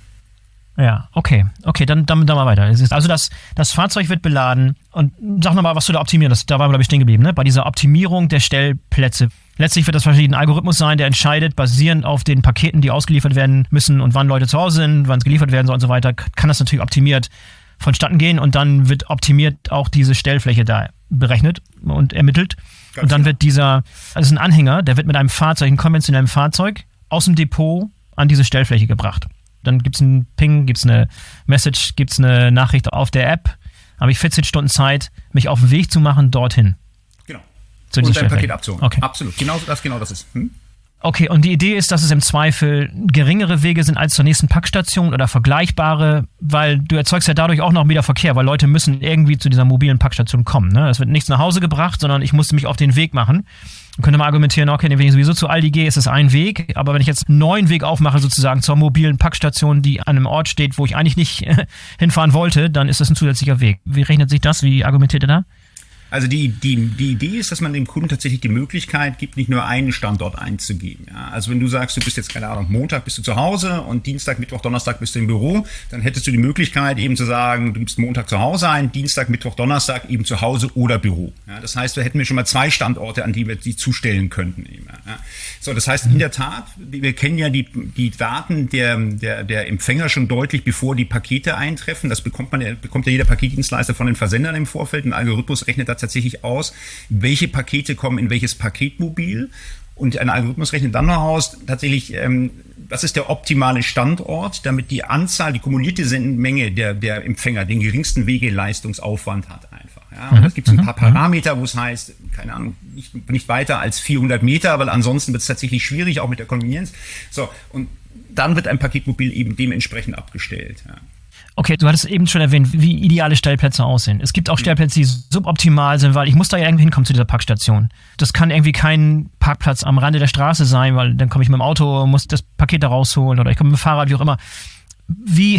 Ja, okay. Okay, dann, dann, dann mal weiter. Es ist also das, das Fahrzeug wird beladen und sag nochmal, was du da optimieren, das, da waren wir, glaube ich, stehen geblieben, ne? Bei dieser Optimierung der Stellplätze. Letztlich wird das wahrscheinlich ein Algorithmus sein, der entscheidet, basierend auf den Paketen, die ausgeliefert werden müssen und wann Leute zu Hause sind, wann es geliefert werden soll und so weiter, kann das natürlich optimiert vonstatten gehen und dann wird optimiert auch diese Stellfläche da berechnet und ermittelt. Ganz und dann genau. wird dieser, also ein Anhänger, der wird mit einem Fahrzeug, einem konventionellen Fahrzeug aus dem Depot an diese Stellfläche gebracht. Dann gibt es einen Ping, gibt es eine Message, gibt es eine Nachricht auf der App. Habe ich vierzehn Stunden Zeit, mich auf den Weg zu machen dorthin. Genau. Zu und dein Paket abzuholen. Okay. Absolut. Genau das, genau das ist. Hm? Okay, und die Idee ist, dass es im Zweifel geringere Wege sind als zur nächsten Packstation oder vergleichbare, weil du erzeugst ja dadurch auch noch wieder Verkehr, weil Leute müssen irgendwie zu dieser mobilen Packstation kommen. Ne? Es wird nichts nach Hause gebracht, sondern ich musste mich auf den Weg machen. Man könnte mal argumentieren, okay, wenn ich sowieso zu Aldi gehe, ist es ein Weg, aber wenn ich jetzt einen neuen Weg aufmache, sozusagen zur mobilen Packstation, die an einem Ort steht, wo ich eigentlich nicht hinfahren wollte, dann ist das ein zusätzlicher Weg. Wie rechnet sich das? Wie argumentiert ihr da? Also die, die, die Idee ist, dass man dem Kunden tatsächlich die Möglichkeit gibt, nicht nur einen Standort einzugeben. Ja, also wenn du sagst, du bist jetzt, keine Ahnung, Montag bist du zu Hause und Dienstag, Mittwoch, Donnerstag bist du im Büro, dann hättest du die Möglichkeit eben zu sagen, du gibst Montag zu Hause ein, Dienstag, Mittwoch, Donnerstag eben zu Hause oder Büro. Ja, das heißt, wir hätten wir schon mal zwei Standorte, an die wir die zustellen könnten. Eben, ja. So, das heißt, in der Tat, wir kennen ja die, die Daten der, der, der Empfänger schon deutlich, bevor die Pakete eintreffen. Das bekommt man, bekommt ja jeder Paketdienstleister von den Versendern im Vorfeld. Ein Algorithmus rechnet da tatsächlich aus, welche Pakete kommen in welches Paketmobil und ein Algorithmus rechnet dann noch aus, tatsächlich, ähm, das ist der optimale Standort, damit die Anzahl, die kumulierte Menge der, der Empfänger den geringsten Wegeleistungsaufwand hat einfach. Ja. Und es gibt ein paar Parameter, wo es heißt, keine Ahnung, nicht, nicht weiter als vierhundert Meter, weil ansonsten wird es tatsächlich schwierig, auch mit der Konvenienz. So, und dann wird ein Paketmobil eben dementsprechend abgestellt. Ja. Okay, du hattest eben schon erwähnt, wie ideale Stellplätze aussehen. Es gibt auch Stellplätze, die suboptimal sind, weil ich muss da ja irgendwie hinkommen zu dieser Packstation. Das kann irgendwie kein Parkplatz am Rande der Straße sein, weil dann komme ich mit dem Auto, muss das Paket da rausholen oder ich komme mit dem Fahrrad, wie auch immer. Wie,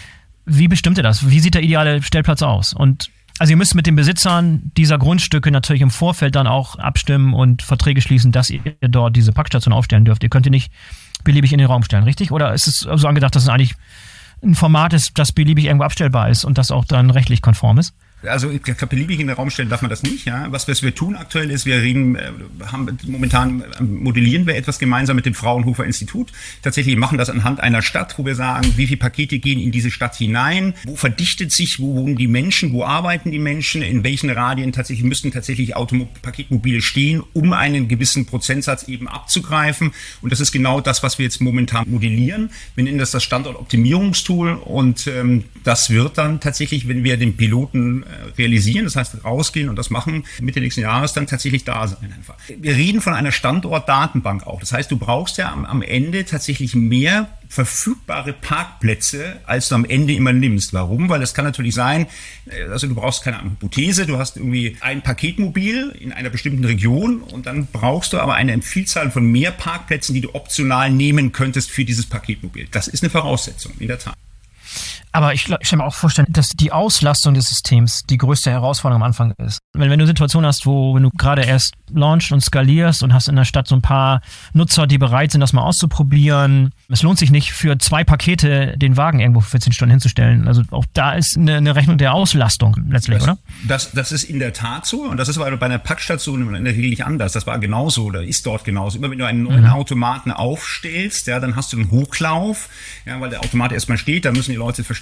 wie bestimmt ihr das? Wie sieht der ideale Stellplatz aus? Und also ihr müsst mit den Besitzern dieser Grundstücke natürlich im Vorfeld dann auch abstimmen und Verträge schließen, dass ihr dort diese Packstation aufstellen dürft. Ihr könnt die nicht beliebig in den Raum stellen, richtig? Oder ist es so angedacht, dass es eigentlich ein Format ist, das beliebig irgendwo abstellbar ist und das auch dann rechtlich konform ist? Also ich glaube, beliebig in den Raum stellen darf man das nicht. Ja, was, was wir tun aktuell ist, wir reden, haben momentan modellieren wir etwas gemeinsam mit dem Fraunhofer Institut. Tatsächlich machen das anhand einer Stadt, wo wir sagen, wie viele Pakete gehen in diese Stadt hinein, wo verdichtet sich, wo wohnen die Menschen, wo arbeiten die Menschen, in welchen Radien tatsächlich müssten tatsächlich Automo- Paketmobile stehen, um einen gewissen Prozentsatz eben abzugreifen. Und das ist genau das, was wir jetzt momentan modellieren. Wir nennen das das Standortoptimierungstool und ähm, das wird dann tatsächlich, wenn wir den Piloten realisieren, das heißt rausgehen und das machen Mitte nächsten Jahres, dann tatsächlich da sein einfach. Wir reden von einer Standortdatenbank auch. Das heißt, du brauchst ja am, am Ende tatsächlich mehr verfügbare Parkplätze, als du am Ende immer nimmst. Warum? Weil es kann natürlich sein, also du brauchst keine Ahnung, Hypothese, du hast irgendwie ein Paketmobil in einer bestimmten Region und dann brauchst du aber eine Vielzahl von mehr Parkplätzen, die du optional nehmen könntest für dieses Paketmobil. Das ist eine Voraussetzung, in der Tat. Aber ich, ich kann mir auch vorstellen, dass die Auslastung des Systems die größte Herausforderung am Anfang ist. Wenn, wenn du eine Situation hast, wo wenn du gerade erst launchst und skalierst und hast in der Stadt so ein paar Nutzer, die bereit sind, das mal auszuprobieren, es lohnt sich nicht, für zwei Pakete den Wagen irgendwo für vierzehn Stunden hinzustellen. Also auch da ist eine, eine Rechnung der Auslastung letztlich, das, oder? Das, das ist in der Tat so und das ist aber bei einer Packstation in der Regel nicht anders. Das war genauso oder ist dort genauso. Immer wenn du einen neuen mhm. Automaten aufstellst, ja, dann hast du einen Hochlauf, ja, weil der Automat erstmal steht, da müssen die Leute verstehen,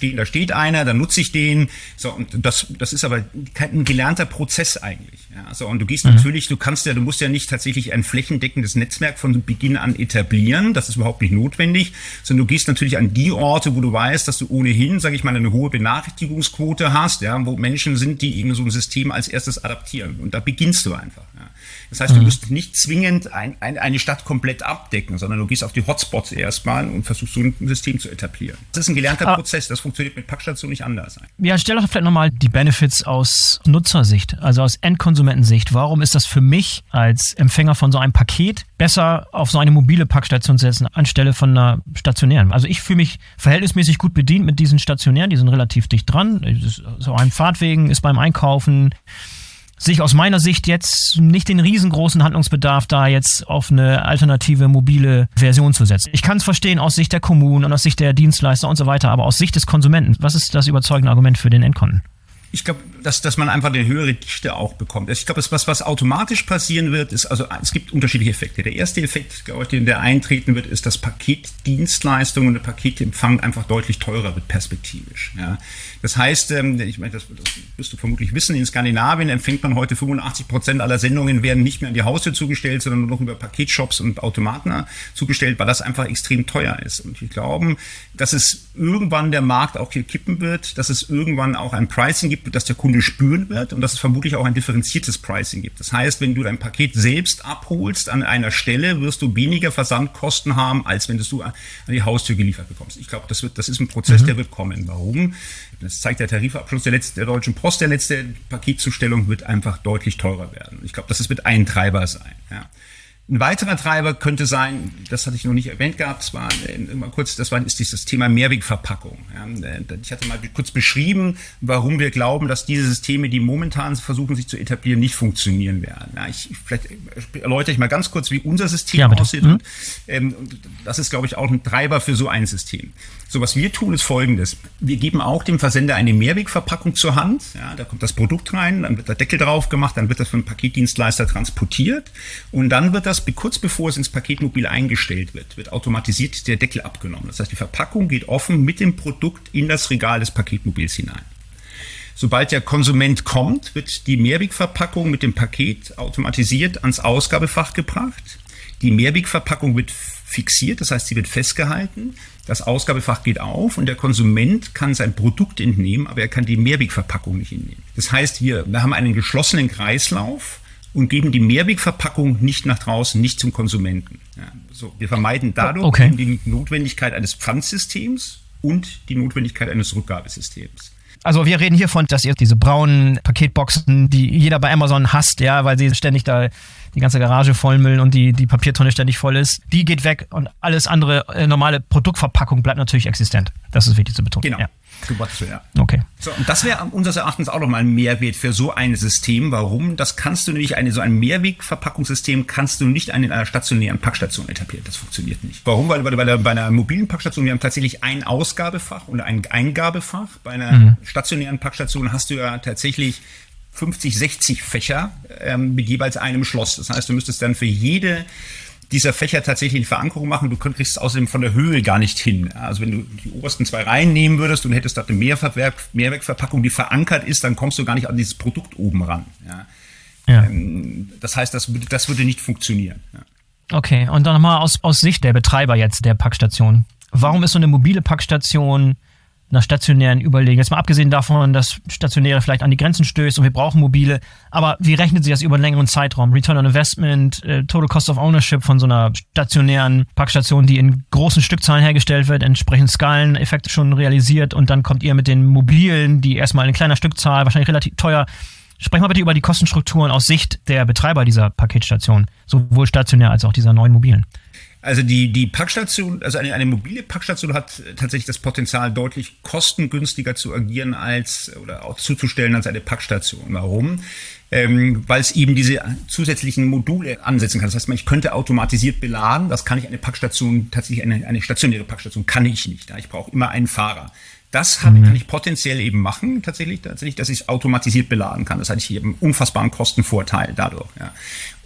stehen, da steht einer, dann nutze ich den. So, und das, das ist aber kein ein gelernter Prozess eigentlich. Ja, so, und du gehst mhm. natürlich, du kannst ja, du musst ja nicht tatsächlich ein flächendeckendes Netzwerk von Beginn an etablieren. Das ist überhaupt nicht notwendig, sondern du gehst natürlich an die Orte, wo du weißt, dass du ohnehin, sage ich mal, eine hohe Benachrichtigungsquote hast, ja, wo Menschen sind, die eben so ein System als erstes adaptieren. Und da beginnst du einfach. Ja. Das heißt, du musst nicht zwingend ein, ein, eine Stadt komplett abdecken, sondern du gehst auf die Hotspots erstmal und versuchst so ein System zu etablieren. Das ist ein gelernter ah. Prozess, das funktioniert mit Packstationen nicht anders. Ja, stell doch vielleicht nochmal die Benefits aus Nutzersicht, also aus Endkonsumentensicht. Warum ist das für mich als Empfänger von so einem Paket besser, auf so eine mobile Packstation zu setzen, anstelle von einer stationären? Also ich fühle mich verhältnismäßig gut bedient mit diesen stationären, die sind relativ dicht dran. So ein Fahrtwegen ist beim Einkaufen. Sehe ich aus meiner Sicht jetzt nicht den riesengroßen Handlungsbedarf, da jetzt auf eine alternative mobile Version zu setzen. Ich kann es verstehen aus Sicht der Kommunen und aus Sicht der Dienstleister und so weiter, aber aus Sicht des Konsumenten, was ist das überzeugende Argument für den Endkunden? Ich glaube, dass, dass man einfach eine höhere Dichte auch bekommt. Ich glaube, was, was automatisch passieren wird, ist, also es gibt unterschiedliche Effekte. Der erste Effekt, den der eintreten wird, ist, dass Paketdienstleistungen und der Paketempfang einfach deutlich teurer wird perspektivisch. Ja. Das heißt, ich meine, das, das wirst du vermutlich wissen, in Skandinavien empfängt man heute fünfundachtzig Prozent aller Sendungen werden nicht mehr an die Haustür zugestellt, sondern nur noch über Paketshops und Automaten zugestellt, weil das einfach extrem teuer ist. Und wir glauben, dass es irgendwann der Markt auch hier kippen wird, dass es irgendwann auch ein Pricing gibt, dass der Kunde spüren wird und dass es vermutlich auch ein differenziertes Pricing gibt. Das heißt, wenn du dein Paket selbst abholst an einer Stelle, wirst du weniger Versandkosten haben, als wenn du es an die Haustür geliefert bekommst. Ich glaube, das wird, das ist ein Prozess, mhm. der wird kommen. Warum? Das zeigt der Tarifabschluss der, letzte, der Deutschen Post. Der letzte Paketzustellung wird einfach deutlich teurer werden. Ich glaube, das wird ein Treiber sein. Ja. Ein weiterer Treiber könnte sein, das hatte ich noch nicht erwähnt gehabt, das war mal kurz, das war ist dieses Thema Mehrwegverpackung. Ich hatte mal kurz beschrieben, warum wir glauben, dass diese Systeme, die momentan versuchen, sich zu etablieren, nicht funktionieren werden. Ich, vielleicht erläutere ich mal ganz kurz, wie unser System ja, aussieht. Mhm. Und das ist, glaube ich, auch ein Treiber für so ein System. So, was wir tun, ist Folgendes. Wir geben auch dem Versender eine Mehrwegverpackung zur Hand. Ja, da kommt das Produkt rein, dann wird der Deckel drauf gemacht, dann wird das von einem Paketdienstleister transportiert und dann wird das, kurz bevor es ins Paketmobil eingestellt wird, wird automatisiert der Deckel abgenommen. Das heißt, die Verpackung geht offen mit dem Produkt in das Regal des Paketmobils hinein. Sobald der Konsument kommt, wird die Mehrwegverpackung mit dem Paket automatisiert ans Ausgabefach gebracht. Die Mehrwegverpackung wird fixiert, das heißt, sie wird festgehalten. Das Ausgabefach geht auf und der Konsument kann sein Produkt entnehmen, aber er kann die Mehrwegverpackung nicht entnehmen. Das heißt, wir, wir haben einen geschlossenen Kreislauf und geben die Mehrwegverpackung nicht nach draußen, nicht zum Konsumenten. Ja, so, wir vermeiden dadurch okay. die Notwendigkeit eines Pfandsystems und die Notwendigkeit eines Rückgabesystems. Also wir reden hier von, dass ihr diese braunen Paketboxen, die jeder bei Amazon hasst, ja, weil sie ständig da die ganze Garage vollmüllen und die, die Papiertonne ständig voll ist, die geht weg und alles andere, äh, normale Produktverpackung bleibt natürlich existent. Das ist wichtig zu betonen. Genau. Ja. Ja. Okay. So, und das wäre unseres Erachtens auch nochmal ein Mehrwert für so ein System. Warum? Das kannst du nicht, eine, so ein Mehrwegverpackungssystem kannst du nicht in einer stationären Packstation etablieren. Das funktioniert nicht. Warum? Weil bei, der, bei einer mobilen Packstation, wir haben tatsächlich ein Ausgabefach und ein Eingabefach. Bei einer mhm. stationären Packstation hast du ja tatsächlich fünfzig, sechzig Fächer ähm, mit jeweils einem Schloss. Das heißt, du müsstest dann für jede dieser Fächer tatsächlich eine Verankerung machen. Du kriegst es außerdem von der Höhe gar nicht hin. Also wenn du die obersten zwei Reihen nehmen würdest und hättest da eine Mehrwerk, Mehrwegverpackung, die verankert ist, dann kommst du gar nicht an dieses Produkt oben ran. Ja. Ja. Ähm, das heißt, das, das würde nicht funktionieren. Ja. Okay, und dann nochmal aus, aus Sicht der Betreiber jetzt der Packstation. Warum ist so eine mobile Packstation einer stationären überlegen? Jetzt mal abgesehen davon, dass stationäre vielleicht an die Grenzen stößt und wir brauchen mobile, aber wie rechnet sich das über einen längeren Zeitraum? Return on Investment, äh, Total Cost of Ownership von so einer stationären Packstation, die in großen Stückzahlen hergestellt wird, entsprechend Skaleneffekte schon realisiert und dann kommt ihr mit den mobilen, die erstmal in kleiner Stückzahl, wahrscheinlich relativ teuer. Sprechen wir bitte über die Kostenstrukturen aus Sicht der Betreiber dieser Paketstation, sowohl stationär als auch dieser neuen mobilen. Also die, die Packstation, also eine, eine mobile Packstation hat tatsächlich das Potenzial, deutlich kostengünstiger zu agieren als, oder auch zuzustellen als eine Packstation. Warum? Ähm, weil es eben diese zusätzlichen Module ansetzen kann. Das heißt, ich könnte automatisiert beladen. Das kann ich eine Packstation, tatsächlich eine, eine stationäre Packstation kann ich nicht. Ja? Ich brauche immer einen Fahrer. Das habe, mhm. kann ich potenziell eben machen, tatsächlich, tatsächlich, dass ich es automatisiert beladen kann. Das heißt, ich habe einen unfassbaren Kostenvorteil dadurch. Ja.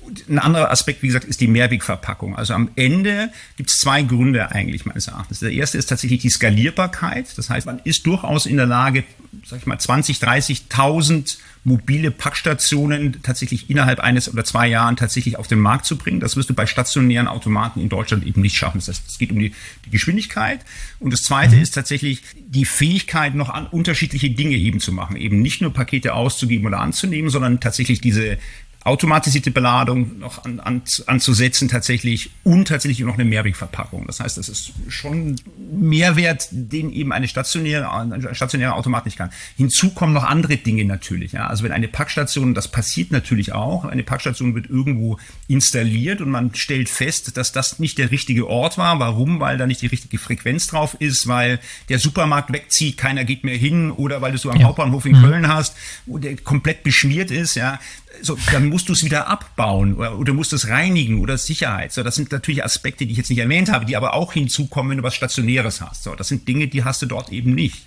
Ein anderer Aspekt, wie gesagt, ist die Mehrwegverpackung. Also am Ende gibt es zwei Gründe eigentlich meines Erachtens. Der erste ist tatsächlich die Skalierbarkeit. Das heißt, man ist durchaus in der Lage, sag ich mal, zwanzig, dreißigtausend mobile Packstationen tatsächlich innerhalb eines oder zwei Jahren tatsächlich auf den Markt zu bringen. Das wirst du bei stationären Automaten in Deutschland eben nicht schaffen. Das heißt, es geht um die, die Geschwindigkeit. Und das Zweite mhm. ist tatsächlich die Fähigkeit, noch an unterschiedliche Dinge eben zu machen. Eben nicht nur Pakete auszugeben oder anzunehmen, sondern tatsächlich diese automatisierte Beladung noch an, an, anzusetzen tatsächlich und tatsächlich noch eine Mehrwegverpackung. Das heißt, das ist schon Mehrwert, den eben eine stationäre, ein stationärer Automat nicht kann. Hinzu kommen noch andere Dinge natürlich. Ja. Also wenn eine Packstation, das passiert natürlich auch, eine Packstation wird irgendwo installiert und man stellt fest, dass das nicht der richtige Ort war. Warum? Weil da nicht die richtige Frequenz drauf ist, weil der Supermarkt wegzieht, keiner geht mehr hin oder weil du so am ja. Hauptbahnhof in mhm. Köln hast, wo der komplett beschmiert ist, ja. So, dann musst du es wieder abbauen oder, oder musst es reinigen oder Sicherheit. So, das sind natürlich Aspekte, die ich jetzt nicht erwähnt habe, die aber auch hinzukommen, wenn du was Stationäres hast. So, das sind Dinge, die hast du dort eben nicht.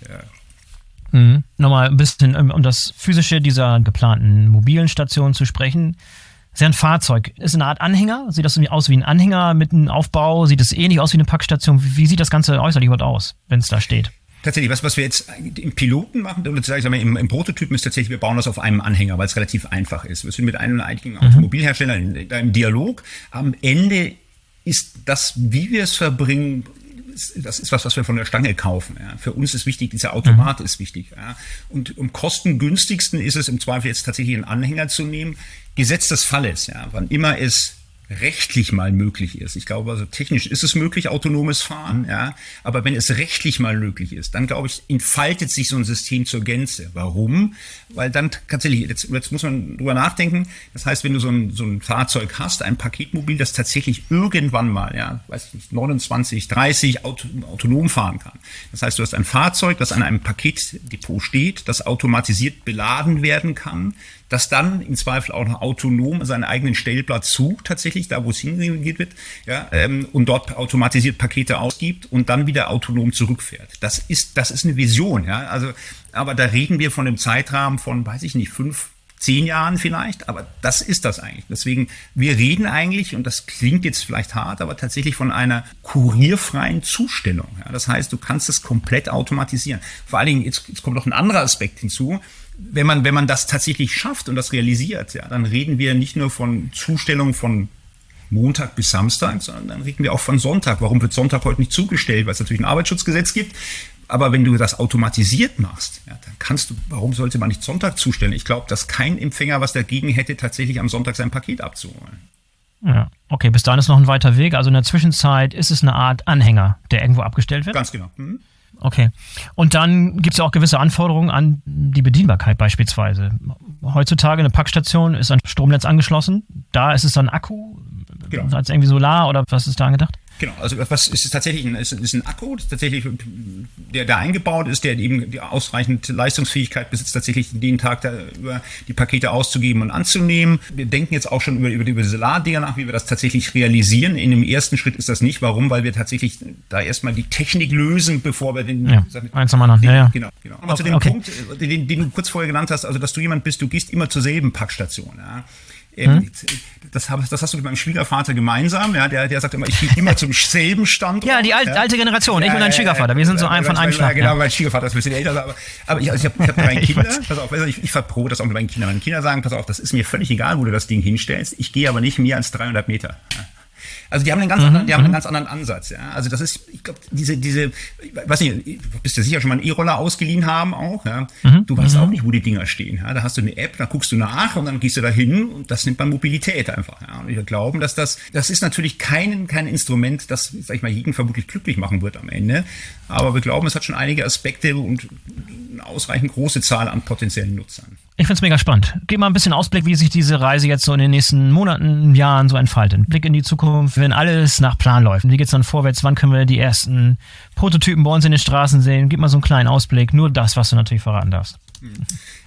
Mhm. Nochmal ein bisschen um das Physische dieser geplanten mobilen Station zu sprechen. Ist ja ein Fahrzeug. Ist eine Art Anhänger? Sieht das aus wie ein Anhänger mit einem Aufbau? Sieht es ähnlich aus wie eine Packstation? Wie sieht das Ganze äußerlich überhaupt aus, wenn es da steht? Tatsächlich, was, was wir jetzt im Piloten machen, oder sagen wir im, im Prototypen ist tatsächlich, wir bauen das auf einem Anhänger, weil es relativ einfach ist. Wir sind mit einem oder einigen Automobilherstellern in einem Dialog. Am Ende ist das, wie wir es verbringen, das ist was, was wir von der Stange kaufen. Ja. Für uns ist wichtig, dieser Automat mhm. ist wichtig. Ja. Und am kostengünstigsten ist es im Zweifel jetzt tatsächlich einen Anhänger zu nehmen. Gesetz des Falles, ja, wann immer es rechtlich mal möglich ist. Ich glaube, also technisch ist es möglich, autonomes Fahren, ja. Aber wenn es rechtlich mal möglich ist, dann glaube ich, entfaltet sich so ein System zur Gänze. Warum? Weil dann tatsächlich, jetzt, jetzt muss man drüber nachdenken. Das heißt, wenn du so ein, so ein Fahrzeug hast, ein Paketmobil, das tatsächlich irgendwann mal, ja, weiß ich nicht, neunundzwanzig, dreißig auto, autonom fahren kann. Das heißt, du hast ein Fahrzeug, das an einem Paketdepot steht, das automatisiert beladen werden kann, das dann im Zweifel auch noch autonom seinen eigenen Stellplatz sucht, tatsächlich, da wo es hingeht wird, ja, ähm, und dort automatisiert Pakete ausgibt und dann wieder autonom zurückfährt. Das ist, das ist eine Vision, ja, also, aber da reden wir von einem Zeitrahmen von, weiß ich nicht, fünf, zehn Jahren vielleicht, aber das ist das eigentlich. Deswegen, wir reden eigentlich, und das klingt jetzt vielleicht hart, aber tatsächlich von einer kurierfreien Zustellung. Ja, das heißt, du kannst es komplett automatisieren. Vor allen Dingen, jetzt, jetzt kommt noch ein anderer Aspekt hinzu. Wenn man, wenn man das tatsächlich schafft und das realisiert, ja, dann reden wir nicht nur von Zustellung von Montag bis Samstag, sondern dann reden wir auch von Sonntag. Warum wird Sonntag heute nicht zugestellt? Weil es natürlich ein Arbeitsschutzgesetz gibt. Aber wenn du das automatisiert machst, ja, dann kannst du, warum sollte man nicht Sonntag zustellen? Ich glaube, dass kein Empfänger was dagegen hätte, tatsächlich am Sonntag sein Paket abzuholen. Ja, okay, bis dahin ist noch ein weiter Weg. Also in der Zwischenzeit ist es eine Art Anhänger, der irgendwo abgestellt wird? Ganz genau. Mhm. Okay. Und dann gibt es ja auch gewisse Anforderungen an die Bedienbarkeit beispielsweise. Heutzutage eine Packstation ist an Stromnetz angeschlossen. Da ist es dann Akku, genau. Als irgendwie Solar oder was ist da angedacht? Genau, also was ist tatsächlich ein, ist, ist ein Akku, tatsächlich, der da eingebaut ist, der eben die ausreichend Leistungsfähigkeit besitzt, tatsächlich den Tag da über die Pakete auszugeben und anzunehmen. Wir denken jetzt auch schon über, über die Solardinger nach, wie wir das tatsächlich realisieren. In dem ersten Schritt ist das nicht. Warum? Weil wir tatsächlich da erstmal die Technik lösen, bevor wir den... Ja, eins am anderen, ja, ja. Genau, genau. Aber okay, zu dem okay. Punkt, den, den du kurz vorher genannt hast, also dass du jemand bist, du gehst immer zur selben Packstation, ja. Hm? Das, hab, das hast du mit meinem Schwiegervater gemeinsam, ja, der, der sagt immer, ich gehe immer zum selben Standort. Ja, die alte, ja. alte Generation, ich ja, und dein Schwiegervater, wir sind so ein von einem Schlag. Genau, mein Schwiegervater ist ein bisschen älter, aber, aber ich, also ich habe hab drei Kinder, pass auf, ich, ich verprobe das auch mit meinen Kindern. Meine Kinder sagen, pass auf, das ist mir völlig egal, wo du das Ding hinstellst, ich gehe aber nicht mehr als dreihundert Meter. Ja. Also die haben einen ganz anderen, die haben einen ganz anderen Ansatz, ja. Also das ist, ich glaube, diese, diese, ich weiß nicht, du bist ja sicher schon mal einen E-Roller ausgeliehen haben auch, ja. Mhm. Du weißt mhm. auch nicht, wo die Dinger stehen, ja. Da hast du eine App, da guckst du nach und dann gehst du da hin und das nimmt man Mobilität einfach, ja. Und wir glauben, dass das, das ist natürlich kein, kein Instrument, das, sag ich mal, jeden vermutlich glücklich machen wird am Ende. Aber wir glauben, es hat schon einige Aspekte und eine ausreichend große Zahl an potenziellen Nutzern. Ich finde es mega spannend. Gib mal ein bisschen Ausblick, wie sich diese Reise jetzt so in den nächsten Monaten, Jahren so entfaltet. Blick in die Zukunft, wenn alles nach Plan läuft. Wie geht's dann vorwärts? Wann können wir die ersten Prototypen bei uns in den Straßen sehen? Gib mal so einen kleinen Ausblick. Nur das, was du natürlich verraten darfst.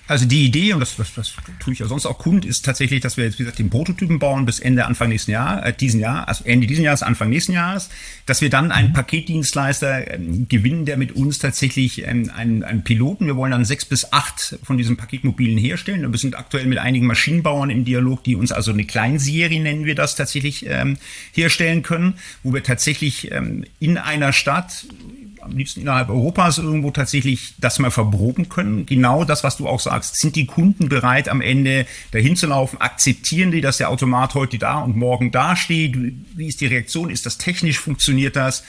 Also die Idee, und das, das, das tue ich ja sonst auch kund, ist tatsächlich, dass wir jetzt, wie gesagt, den Prototypen bauen bis Ende, Anfang nächsten Jahr, äh, diesen Jahr, also Ende diesen Jahres, Anfang nächsten Jahres, dass wir dann einen Paketdienstleister ähm, gewinnen, der mit uns tatsächlich ähm, einen, einen Piloten, wir wollen dann sechs bis acht von diesen Paketmobilen herstellen. Und wir sind aktuell mit einigen Maschinenbauern im Dialog, die uns also eine Kleinserie, nennen wir das, tatsächlich ähm, herstellen können, wo wir tatsächlich ähm, in einer Stadt, am liebsten innerhalb Europas irgendwo tatsächlich das mal verproben können. Genau das, was du auch sagst. Sind die Kunden bereit, am Ende dahin zu laufen? Akzeptieren die, dass der Automat heute da und morgen da steht? Wie ist die Reaktion? Ist das technisch? Funktioniert das?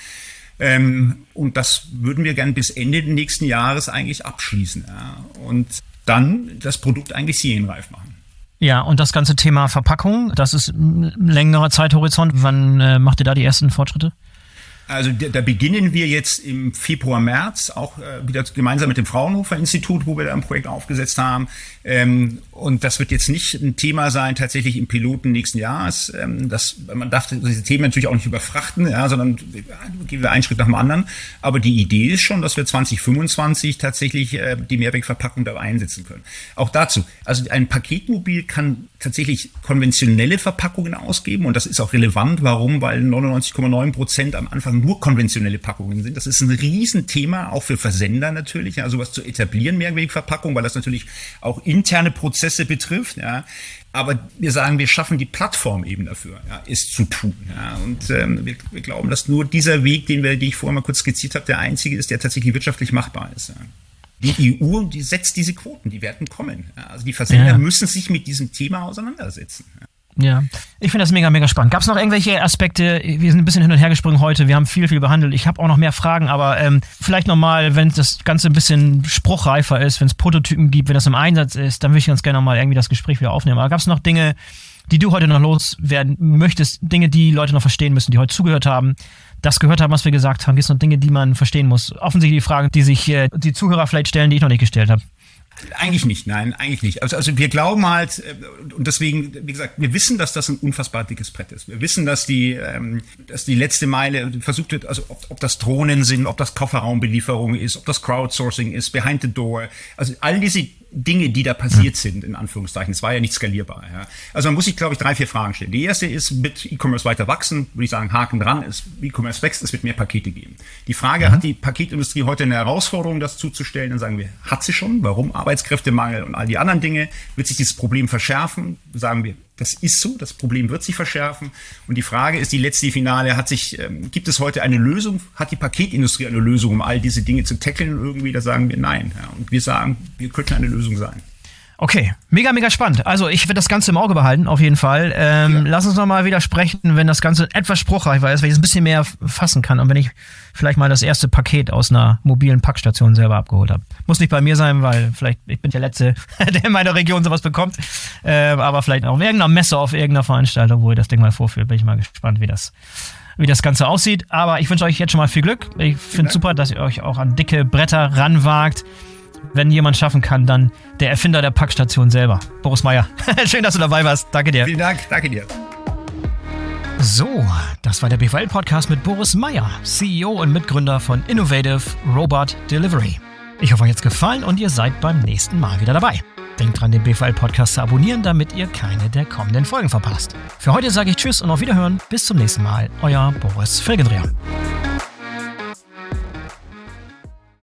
Ähm, und das würden wir gern bis Ende des nächsten Jahres eigentlich abschließen. Ja. Und dann das Produkt eigentlich serienreif machen. Ja, und das ganze Thema Verpackung, das ist ein längerer Zeithorizont. Wann äh, macht ihr da die ersten Fortschritte? Also da beginnen wir jetzt im Februar, März, auch äh, wieder gemeinsam mit dem Fraunhofer Institut, wo wir da ein Projekt aufgesetzt haben. Ähm, und das wird jetzt nicht ein Thema sein, tatsächlich im Piloten nächsten Jahres. Ähm, das, man darf diese Themen natürlich auch nicht überfrachten, ja, sondern gehen wir einen Schritt nach dem anderen. Aber die Idee ist schon, dass wir zwanzig fünfundzwanzig tatsächlich äh, die Mehrwegverpackung da einsetzen können. Auch dazu, also ein Paketmobil kann tatsächlich konventionelle Verpackungen ausgeben und das ist auch relevant. Warum? Weil neunundneunzig Komma neun Prozent am Anfang nur konventionelle Packungen sind. Das ist ein Riesenthema, auch für Versender natürlich, ja, sowas zu etablieren, Mehrwegverpackung, weil das natürlich auch interne Prozesse betrifft, ja. Aber wir sagen, wir schaffen die Plattform eben dafür, ja, ist zu tun. Ja. Und ähm, wir, wir glauben, dass nur dieser Weg, den wir, den ich vorher mal kurz skizziert habe, der einzige ist, der tatsächlich wirtschaftlich machbar ist. Ja. Die E U, die setzt diese Quoten, die werden kommen. Ja. Also die Versender ja. müssen sich mit diesem Thema auseinandersetzen. Ja. Ja, ich finde das mega, mega spannend. Gab es noch irgendwelche Aspekte, wir sind ein bisschen hin und her gesprungen heute, wir haben viel, viel behandelt. Ich habe auch noch mehr Fragen, aber ähm, vielleicht nochmal, wenn das Ganze ein bisschen spruchreifer ist, wenn es Prototypen gibt, wenn das im Einsatz ist, dann würde ich ganz gerne nochmal irgendwie das Gespräch wieder aufnehmen. Aber gab es noch Dinge, die du heute noch loswerden möchtest, Dinge, die Leute noch verstehen müssen, die heute zugehört haben, das gehört haben, was wir gesagt haben? Gibt es noch Dinge, die man verstehen muss? Offensichtlich die Fragen, die sich äh, die Zuhörer vielleicht stellen, die ich noch nicht gestellt habe. Eigentlich nicht, nein, eigentlich nicht. Also, also wir glauben halt, und deswegen, wie gesagt, wir wissen, dass das ein unfassbar dickes Brett ist. Wir wissen, dass die, ähm, dass die letzte Meile versucht wird, also ob, ob das Drohnen sind, ob das Kofferraumbelieferung ist, ob das Crowdsourcing ist, behind the door. Also all diese Dinge, die da passiert sind, in Anführungszeichen. Es war ja nicht skalierbar. Ja. Also man muss sich, glaube ich, drei, vier Fragen stellen. Die erste ist, wird E-Commerce weiter wachsen? Würde ich sagen, Haken dran. E-Commerce wächst, es wird mehr Pakete geben. Die Frage, mhm. hat die Paketindustrie heute eine Herausforderung, das zuzustellen? Dann sagen wir, hat sie schon. Warum? Arbeitskräftemangel und all die anderen Dinge. Wird sich dieses Problem verschärfen? Sagen wir, das ist so, das Problem wird sich verschärfen. Und die Frage ist, die letzte Finale, hat sich, ähm, gibt es heute eine Lösung? Hat die Paketindustrie eine Lösung, um all diese Dinge zu tackeln irgendwie? Da sagen wir nein. Ja. Und wir sagen, wir könnten eine Lösung sein. Okay, mega, mega spannend. Also ich werde das Ganze im Auge behalten, auf jeden Fall. Ähm, ja. Lass uns nochmal wieder sprechen, wenn das Ganze etwas spruchreifer ist, weil ich es ein bisschen mehr fassen kann und wenn ich vielleicht mal das erste Paket aus einer mobilen Packstation selber abgeholt habe. Muss nicht bei mir sein, weil vielleicht ich bin der Letzte, der in meiner Region sowas bekommt. Äh, aber vielleicht auf irgendeiner Messe, auf irgendeiner Veranstaltung, wo ihr das Ding mal vorführt. Bin ich mal gespannt, wie das wie das Ganze aussieht. Aber ich wünsche euch jetzt schon mal viel Glück. Ich finde es super, dass ihr euch auch an dicke Bretter ranwagt. Wenn jemand schaffen kann, dann der Erfinder der Packstation selber. Boris Meyer. Schön, dass du dabei warst. Danke dir. Vielen Dank. Danke dir. So, das war der B V L-Podcast mit Boris Meyer, C E O und Mitgründer von Innovative Robot Delivery. Ich hoffe, euch hat's gefallen und ihr seid beim nächsten Mal wieder dabei. Denkt dran, den B V L-Podcast zu abonnieren, damit ihr keine der kommenden Folgen verpasst. Für heute sage ich Tschüss und auf Wiederhören. Bis zum nächsten Mal. Euer Boris Felgendreher.